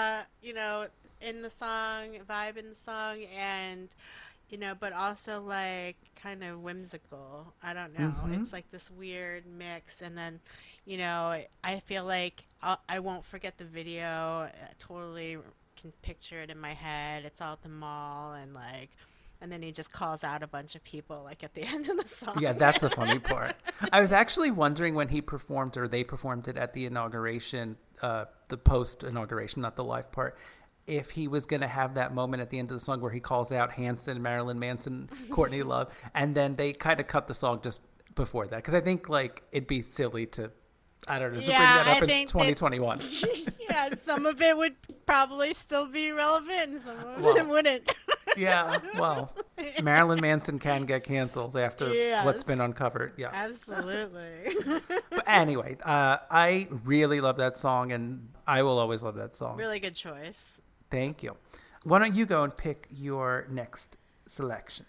in the song, vibe in the song, and you know, but also like kind of whimsical. I don't know. It's like this weird mix. And then, you know, I feel like I won't forget the video. I totally can picture it in my head. It's all at the mall, and like, and then he just calls out a bunch of people like at the end of the song. Yeah, that's the funny part. I was actually wondering when he performed, or they performed it at the inauguration, the post-inauguration, not the live part, if he was going to have that moment at the end of the song where he calls out Hanson, Marilyn Manson, Courtney Love, and then they kind of cut the song just before that. Because I think like it'd be silly to, I don't know, to bring that up in 2021. Yeah, some of it would probably still be relevant, and some of it wouldn't. Yeah, well, Marilyn Manson can get canceled after what's been uncovered. Yeah, absolutely. But anyway, I really love that song, and I will always love that song. Really good choice. Thank you. Why don't you go and pick your next selection?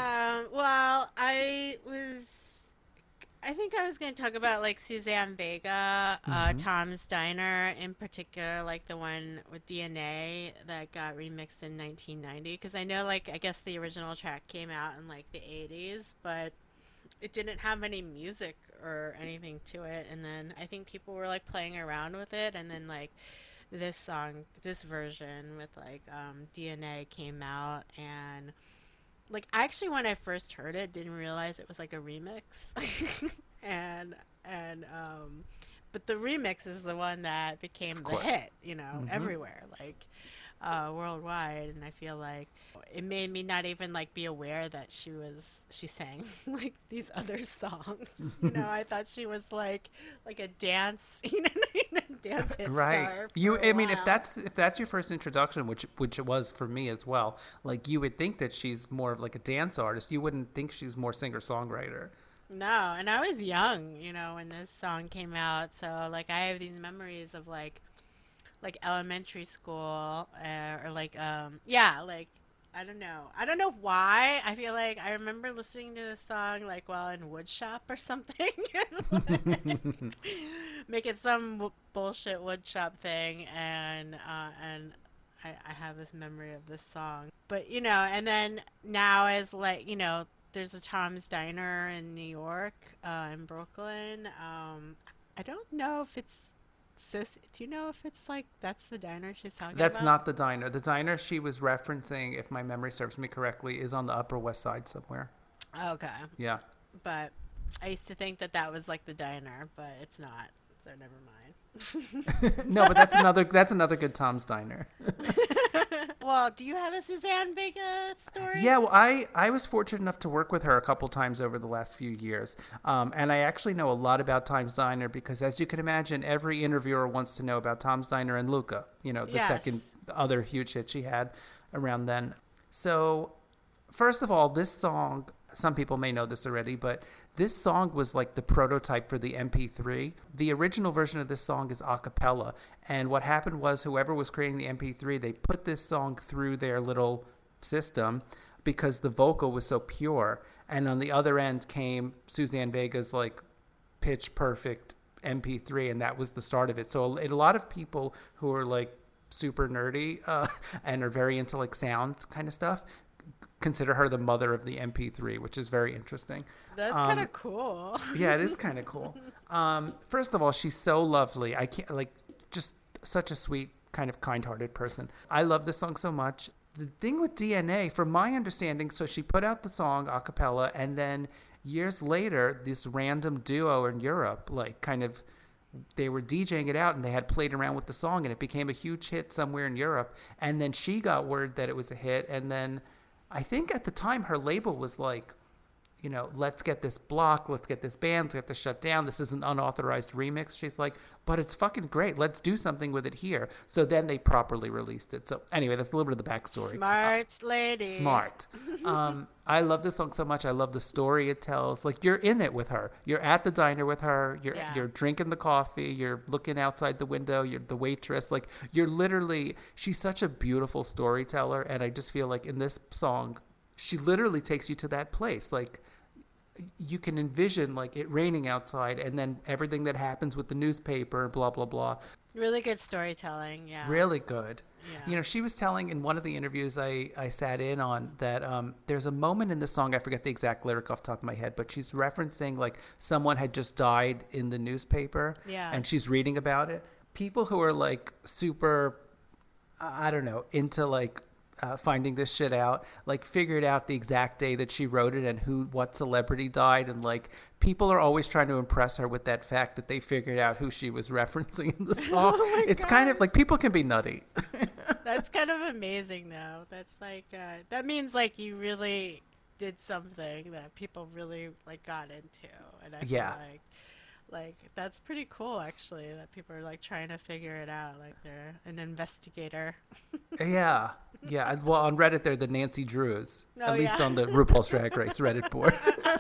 Well, I think I was going to talk about like Suzanne Vega, Tom's Diner in particular, like the one with DNA that got remixed in 1990. Because I know, like, I guess the original track came out in like the 80s, but it didn't have any music or anything to it. And then I think people were like playing around with it, and then like this song, this version with like DNA came out, and like actually when I first heard it, didn't realize it was like a remix. But the remix is the one that became the hit, you know, everywhere, like worldwide. And I feel like it made me not even like be aware that she sang like these other songs. You know, I thought she was like a dance, dance hit star. I mean, if that's your first introduction, which it was for me as well, like you would think that she's more of like a dance artist. You wouldn't think she's more singer-songwriter. No, and I was young, you know, when this song came out. So like I have these memories of like elementary school or like like I don't know why. I feel like I remember listening to this song like while in woodshop or something, making some bullshit woodshop thing, and I have this memory of this song. But you know, and then now as like, you know, there's a Tom's Diner in New York, in Brooklyn. I don't know if it's do you know if it's like that's the diner she's talking about? That's not the diner. The diner she was referencing, if my memory serves me correctly, is on the Upper West Side somewhere. Okay. Yeah. But I used to think that was like the diner, but it's not. So never mind. No, but that's another good Tom's Diner. Well, do you have a Suzanne Vega story? Yeah, well, I was fortunate enough to work with her a couple times over the last few years. And I actually know a lot about Tom's Diner because, as you can imagine, every interviewer wants to know about Tom's Diner and Luca, the Yes. second other huge hit she had around then. So, first of all, this song, some people may know this already, but this song was like the prototype for the MP3. The original version of this song is a cappella. And what happened was whoever was creating the MP3, they put this song through their little system because the vocal was so pure. And on the other end came Suzanne Vega's like pitch perfect MP3, and that was the start of it. So a lot of people who are like super nerdy and are very into like sound kind of stuff consider her the mother of the MP3, which is very interesting. That's kind of cool. Yeah, it is kind of cool. First of all, she's so lovely. I can't just such a sweet, kind of kind-hearted person. I love this song so much. The thing with DNA, from my understanding, so she put out the song a cappella, and then years later, this random duo in Europe, they were DJing it out and they had played around with the song and it became a huge hit somewhere in Europe. And then she got word that it was a hit, and then I think at the time her label was like, let's get this blocked, let's get this banned, let's get this shut down. This is an unauthorized remix. She's like, but it's fucking great. Let's do something with it here. So then they properly released it. So anyway, that's a little bit of the backstory. Smart lady. Smart. I love this song so much. I love the story it tells. Like, you're in it with her. You're at the diner with her. You're drinking the coffee. You're looking outside the window. You're the waitress. Like, she's such a beautiful storyteller. And I just feel like in this song, she literally takes you to that place. Like, you can envision like it raining outside and then everything that happens with the newspaper, blah, blah, blah. Really good storytelling. Yeah. Really good. Yeah. She was telling in one of the interviews I sat in on that there's a moment in the song, I forget the exact lyric off the top of my head, but she's referencing like someone had just died in the newspaper. Yeah. And she's reading about it. People who are like super, I don't know, into like finding this shit out, like figured out the exact day that she wrote it and what celebrity died, and like people are always trying to impress her with that fact that they figured out who she was referencing in the song. It's kind of like, people can be nutty. That's kind of amazing though. That's like that means like you really did something that people really like got into, and I feel like that's pretty cool actually, that people are like trying to figure it out, like they're an investigator. Yeah. Well, on Reddit they're the Nancy Drews, Oh, at least yeah. on the RuPaul's Drag Race Reddit board.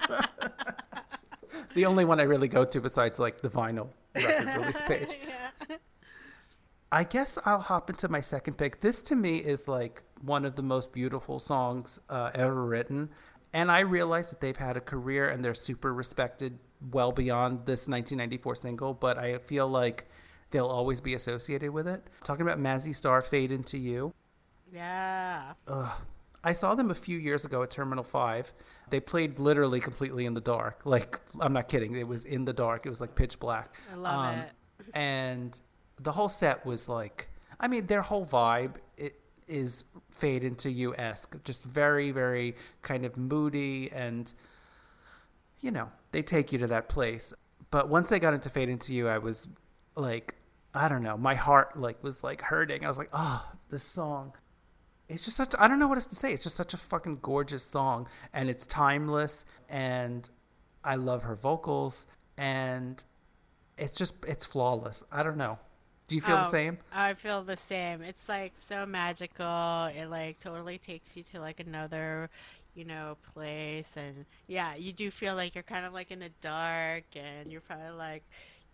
The only one I really go to besides like the vinyl record release page. Yeah. I guess I'll hop into my second pick. This to me is like one of the most beautiful songs ever written. And I realize that they've had a career and they're super respected well beyond this 1994 single, but I feel like they'll always be associated with it. Talking about Mazzy Star, Fade Into You. Yeah. I saw them a few years ago at Terminal 5. They played literally completely in the dark. Like, I'm not kidding. It was in the dark. It was like pitch black. I love it. And the whole set was like, I mean, their whole vibe is Fade Into You-esque. Just very, very kind of moody, and, they take you to that place. But once they got into Fade Into You, I was like, I don't know, my heart was hurting. I was like, oh, this song. It's just I don't know what else to say. It's just such a fucking gorgeous song, and it's timeless, and I love her vocals, and it's flawless. I don't know. Do you feel the same? I feel the same. It's like so magical. It like totally takes you to like another, place. And yeah, you do feel like you're kind of like in the dark, and you're probably like,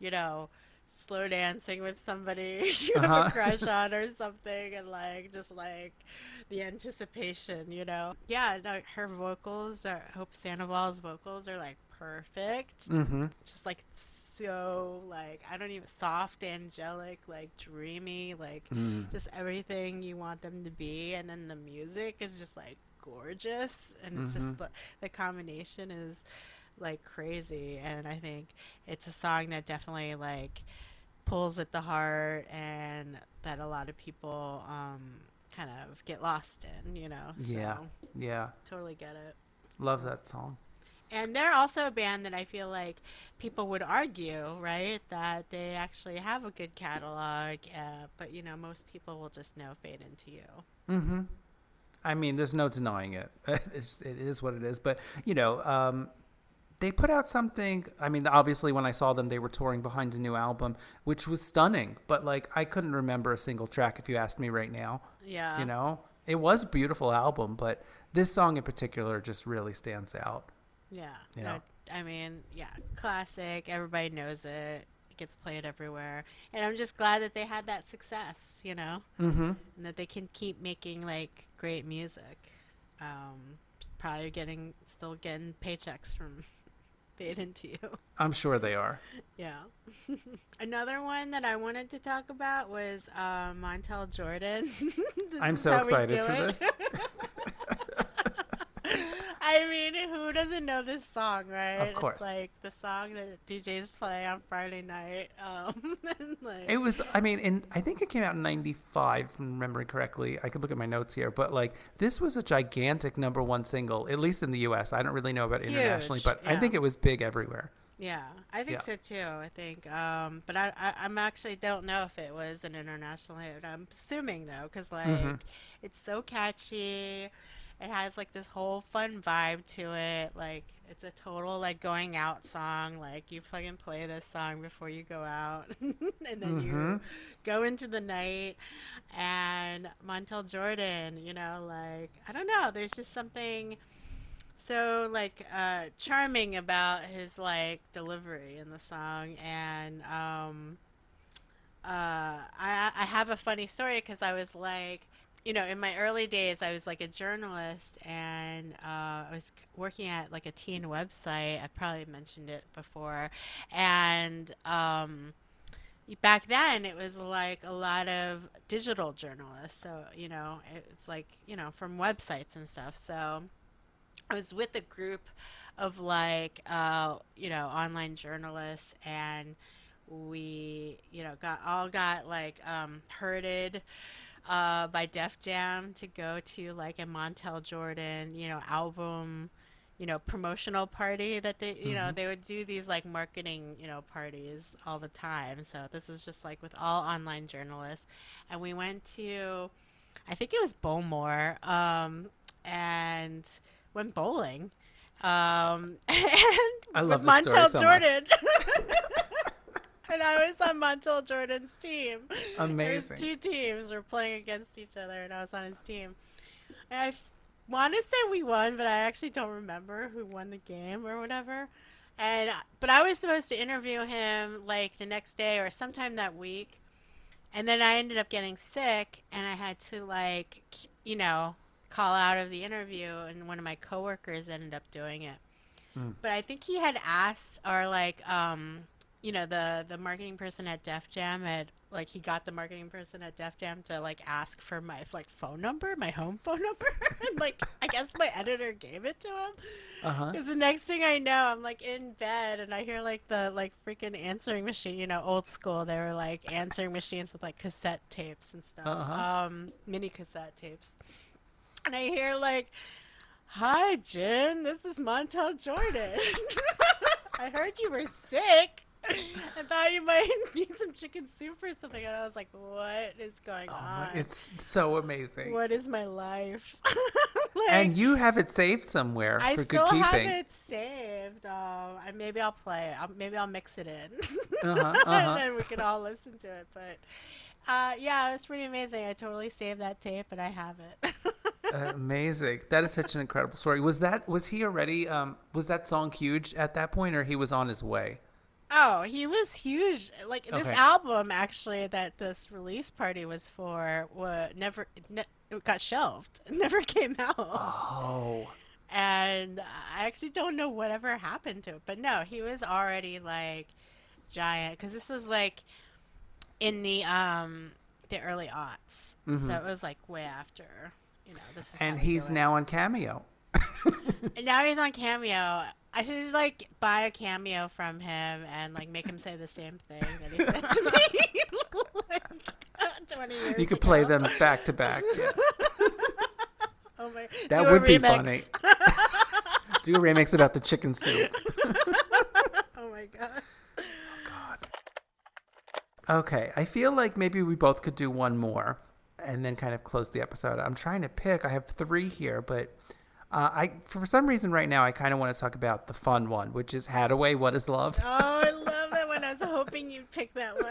slow dancing with somebody you have a crush on or something, and like just like the anticipation, Yeah, no, her vocals, Hope Sandoval's vocals are like perfect. Mm-hmm. Just like so like, I don't even, soft, angelic, like dreamy, like just everything you want them to be. And then the music is just like gorgeous, and it's just the combination is like crazy. And I think it's a song that definitely like pulls at the heart, and that a lot of people kind of get lost in, so Yeah. totally get it. Love that song. And they're also a band that I feel like people would argue, right, that they actually have a good catalog, but you know, most people will just know Fade Into You. Mm-hmm. I mean, there's no denying it. It is what it is. But, you know, they put out something. I mean, obviously, when I saw them, they were touring behind a new album, which was stunning. But, like, I couldn't remember a single track if you asked me right now. Yeah. You know, it was a beautiful album, but this song in particular just really stands out. Yeah. Yeah. No, I mean, yeah, classic. Everybody knows it. It gets played everywhere. And I'm just glad that they had that success, you know, Mm-hmm. and that they can keep making, like, great music. Probably still getting paychecks from Fade Into You. I'm sure they are. Yeah. Another one that I wanted to talk about was Montel Jordan. I'm so excited for this. I mean, who doesn't know this song, right? Of course. It's like the song that DJs play on Friday night. And like, It was, I mean, I think it came out in 95, if I'm remembering correctly. I could look at my notes here. But, like, this was a gigantic #1 single, at least in the U.S. I don't really know about internationally, but I yeah. think it was big everywhere. yeah, I think Yeah. so too. I think, but I'm actually don't know if it was an international hit. I'm assuming though, because like it's so catchy. It has like this whole fun vibe to it. Like it's a total like going out song. Like you fucking play this song before you go out, and then you go into the night. And Montel Jordan, you know, like I don't know. There's just something so like charming about his like delivery in the song. And I have a funny story because I was like, you know, in my early days, I was like a journalist, and I was working at like a teen website. I probably mentioned it before. And back then, it was like a lot of digital journalists. So, you know, it's like, you know, from websites and stuff. So I was with a group of like, you know, online journalists, and we, you know, got like herded by Def Jam to go to like a Montel Jordan, you know, album, you know, promotional party that they, you know, they would do these like marketing, you know, parties all the time. So this is just like with all online journalists. And we went to, I think it was Bowmore, and went bowling. And I love with this story Montel so Jordan. And I was on Montel Jordan's team. Amazing. There's two teams. We're playing against each other, and I was on his team. And I want to say we won, but I actually don't remember who won the game or whatever. But I was supposed to interview him like the next day or sometime that week. And then I ended up getting sick, and I had to like, you know, call out of the interview, and one of my coworkers ended up doing it. But I think he had asked, or like, you know, the marketing person at Def Jam had, like, he got the marketing person at Def Jam to, like, ask for my, like, phone number, my home phone number. And, like, I guess my editor gave it to him. Because the next thing I know, I'm, like, in bed, and I hear, like, the, like, freaking answering machine, you know, old school. They were, like, answering machines with, like, cassette tapes and stuff. Mini cassette tapes. And I hear, like, "Hi, Jen, this is Montel Jordan. I heard you were sick. I thought you might need some chicken soup or something." And I was like, what is going on? It's so amazing. What is my life? Like, And you have it saved somewhere I for good still keeping. have it saved. Maybe I'll play it. Maybe I'll mix it in. Uh-huh. And then we can all listen to it. But yeah, it was pretty amazing. I totally saved that tape, and I have it. Amazing. That is such an incredible story. Was he already, was that song huge at that point, or he was on his way? Oh, he was huge. Like this Okay. album, actually, that this release party was for, it got shelved. It never came out. Oh. And I actually don't know whatever happened to it. But no, he was already like giant, because this was like in the early aughts. So it was like way after, you know, this is how And we he's do it. now on Cameo. And now he's on Cameo. I should like buy a cameo from him and like make him say the same thing that he said to me like 20 years ago. You could play them back to back. Yeah. Oh my! That do a would be remix. funny. Do a remix about the chicken soup. Oh my gosh. Okay, I feel like maybe we both could do one more and then kind of close the episode. I'm trying to pick. I have 3 here, but I for some reason right now I kind of want to talk about the fun one, which is Hadaway, What Is Love? Oh, I love that one. I was hoping you'd pick that one.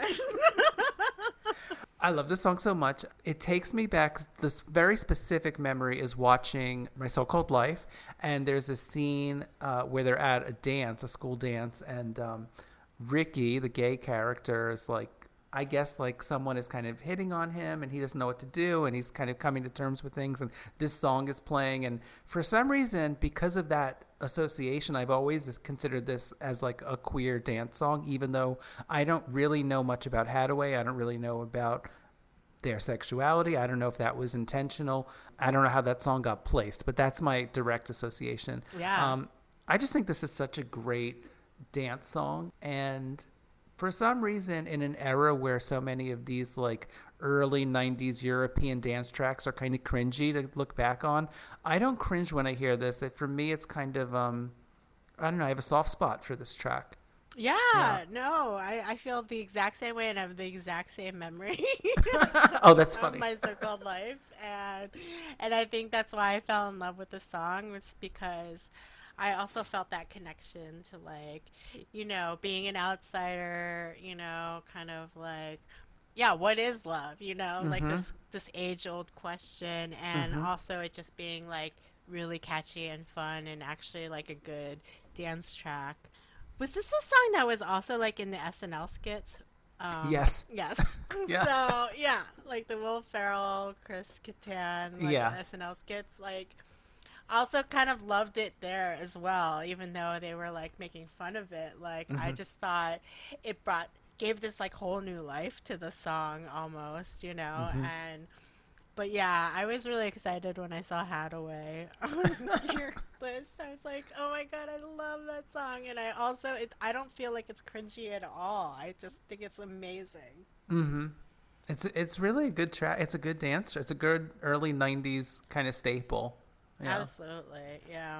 I love this song so much. It takes me back. This very specific memory is watching My So-Called Life, and there's a scene where they're at a dance, a school dance, and Ricky, the gay character, is like, I guess like someone is kind of hitting on him and he doesn't know what to do and he's kind of coming to terms with things, and this song is playing, and for some reason, because of that association, I've always considered this as like a queer dance song, even though I don't really know much about Hadaway. I don't really know about their sexuality. I don't know if that was intentional. I don't know how that song got placed, but that's my direct association. Yeah. I just think this is such a great dance song, and for some reason, in an era where so many of these like early 90s European dance tracks are kind of cringy to look back on, I don't cringe when I hear this. For me, it's kind of, I don't know, I have a soft spot for this track. Yeah, no, I feel the exact same way and have the exact same memory Oh, that's of funny. My So-Called Life. And I think that's why I fell in love with the song, was because I also felt that connection to, like, being an outsider, kind of like, yeah, what is love? Like this age-old question, and also it just being like really catchy and fun and actually like a good dance track. Was this a song that was also like in the SNL skits? Yes. Yes. Yeah. So yeah, like the Will Ferrell, Chris Kattan, like Yeah. the SNL skits, like. Also kind of loved it there as well, even though they were like making fun of it. Like I just thought it gave this like whole new life to the song almost, but yeah, I was really excited when I saw Hadaway on your list. I was like, oh my god, I love that song. And I also I don't feel like it's cringy at all. I just think it's amazing. It's really a good track. It's a good dance. It's a good early 90s kind of staple. Yeah. Absolutely, yeah.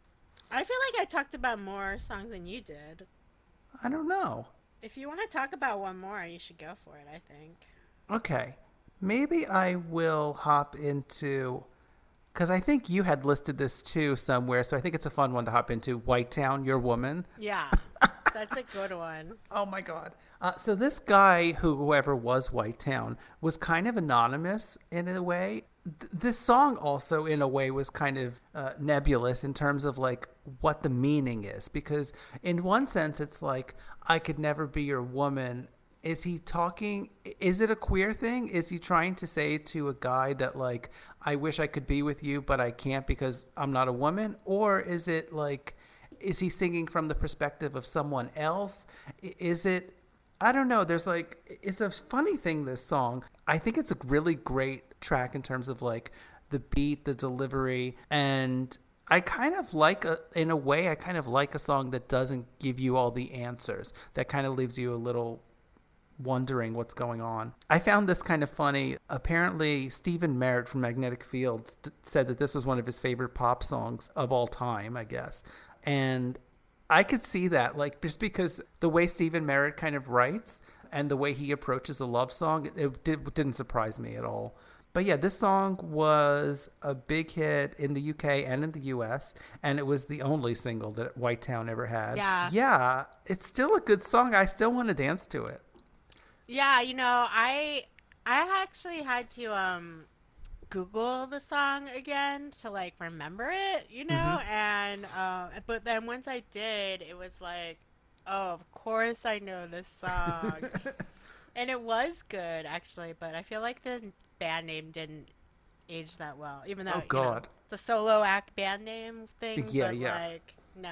I feel like I talked about more songs than you did. I don't know. If you want to talk about one more, you should go for it, I think. Okay. Maybe I will hop into, because I think you had listed this too somewhere, so I think it's a fun one to hop into. White Town, Your Woman. Yeah, that's a good one. Oh my God. So this guy, whoever was White Town, was kind of anonymous in a way. This song also, in a way, was kind of nebulous in terms of like what the meaning is, because in one sense, it's like, I could never be your woman. Is he talking? Is it a queer thing? Is he trying to say to a guy that like, I wish I could be with you, but I can't because I'm not a woman? Or is it like, is he singing from the perspective of someone else? Is it, I don't know. There's like, it's a funny thing, this song. I think it's a really great track in terms of like the beat, the delivery, and I kind of like in a way, I kind of like a song that doesn't give you all the answers, that kind of leaves you a little wondering what's going on. I found this kind of funny. Apparently, Stephen Merritt from Magnetic Fields said that this was one of his favorite pop songs of all time, I guess. And I could see that, like, just because the way Stephen Merritt kind of writes and the way he approaches a love song, it didn't surprise me at all. But yeah, this song was a big hit in the UK and in the US, and it was the only single that White Town ever had. Yeah. Yeah, it's still a good song. I still want to dance to it. Yeah, I actually had to Google the song again to like remember it, and but then once I did, it was like, oh, of course I know this song. And it was good, actually, but I feel like the band name didn't age that well, even though the solo act band name thing. Yeah, but yeah. Like, no.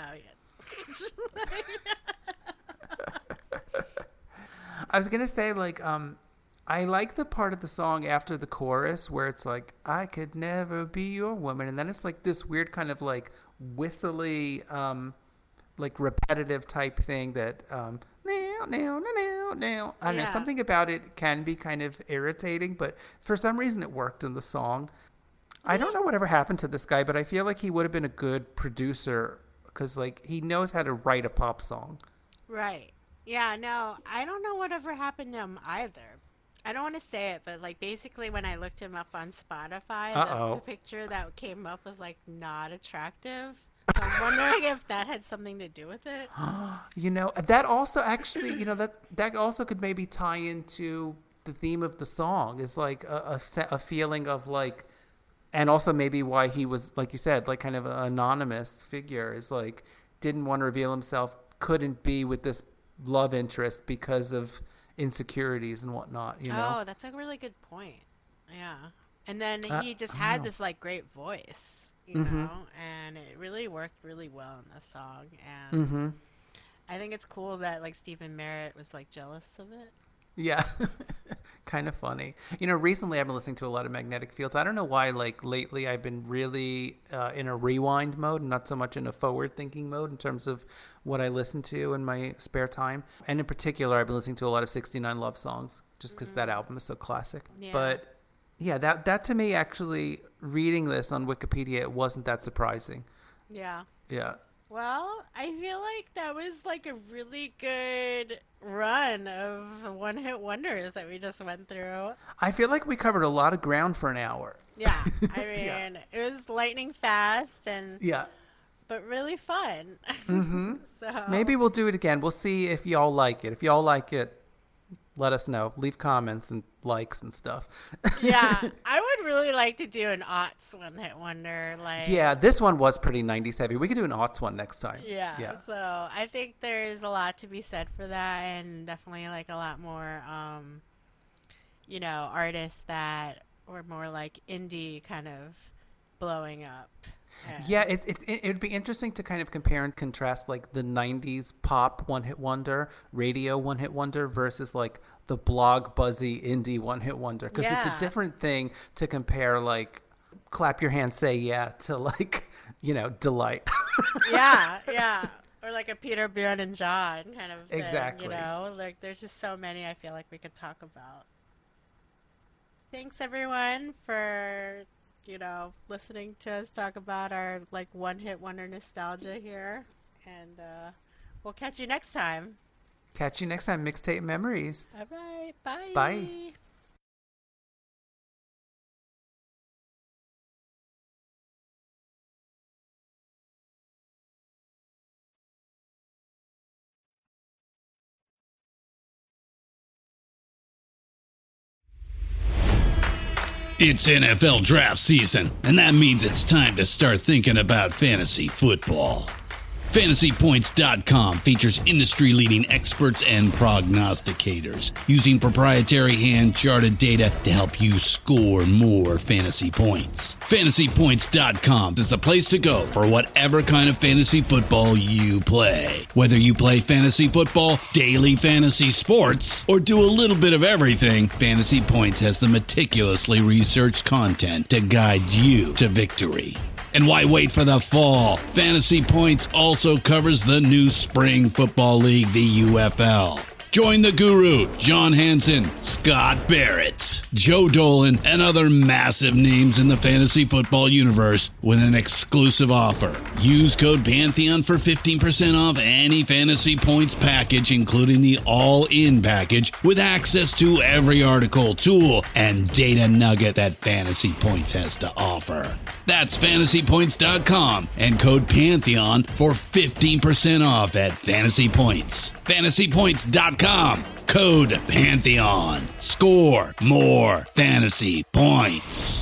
I was gonna say, like, I like the part of the song after the chorus where it's like, I could never be your woman, and then it's like this weird kind of like whistly, like repetitive type thing that now. I don't know, something about it can be kind of irritating, but for some reason it worked in the song. I don't know whatever happened to this guy, but I feel like he would have been a good producer because like he knows how to write a pop song. Right. Yeah, no, I don't know whatever happened to him either. I don't want to say it, but like basically when I looked him up on Spotify, the picture that came up was like not attractive. So I'm wondering if that had something to do with it. You know, that also actually, you know, that also could maybe tie into the theme of the song, is like a feeling of like, and also maybe why he was, like you said, like kind of an anonymous figure, is like didn't want to reveal himself, couldn't be with this love interest because of insecurities and whatnot, you know? Oh, that's a really good point. Yeah. And then he just had this like great voice, you know, and it really worked really well in the song. And I think it's cool that like Stephen Merritt was like jealous of it. Yeah. Kind of funny. You know, recently I've been listening to a lot of Magnetic Fields. I don't know why, like lately I've been really in a rewind mode and not so much in a forward thinking mode in terms of what I listen to in my spare time. And in particular, I've been listening to a lot of 69 Love Songs just because that album is so classic. Yeah. But yeah, that to me, actually, reading this on Wikipedia, it wasn't that surprising. Yeah. Yeah. Well, I feel like that was like a really good run of one-hit wonders that we just went through. I feel like we covered a lot of ground for an hour. Yeah, I mean, it was lightning fast and but really fun. So maybe we'll do it again. We'll see if y'all like it. If y'all like it, let us know. Leave comments and likes and stuff. Yeah, I would really like to do an aughts one-hit wonder. Like, yeah, this one was pretty 90s heavy. We could do an aughts one next time. Yeah, so I think there's a lot to be said for that, and definitely like a lot more, you know, artists that were more like indie kind of blowing up. Yeah, it would be interesting to kind of compare and contrast like the 90s pop one-hit wonder, radio one-hit wonder versus like the blog buzzy indie one-hit wonder, because it's a different thing to compare like Clap Your Hands Say Yeah to like, you know, Delight. yeah or like a Peter, Bjorn and John kind of thing. Exactly. You know, like there's just so many I feel like we could talk about. Thanks everyone for, you know, listening to us talk about our like one-hit wonder nostalgia here, and we'll catch you next time. Mixtape Memories. All right, bye. Bye. It's NFL draft season, and that means it's time to start thinking about fantasy football. FantasyPoints.com features industry-leading experts and prognosticators using proprietary hand-charted data to help you score more fantasy points. FantasyPoints.com is the place to go for whatever kind of fantasy football you play. Whether you play fantasy football, daily fantasy sports, or do a little bit of everything, Fantasy Points has the meticulously researched content to guide you to victory. And why wait for the fall? Fantasy Points also covers the new spring football league, the UFL. Join the guru, John Hansen, Scott Barrett, Joe Dolan, and other massive names in the fantasy football universe with an exclusive offer. Use code Pantheon for 15% off any Fantasy Points package, including the all-in package, with access to every article, tool, and data nugget that Fantasy Points has to offer. That's FantasyPoints.com and code Pantheon for 15% off at Fantasy Points. FantasyPoints.com, code Pantheon. Score more fantasy points.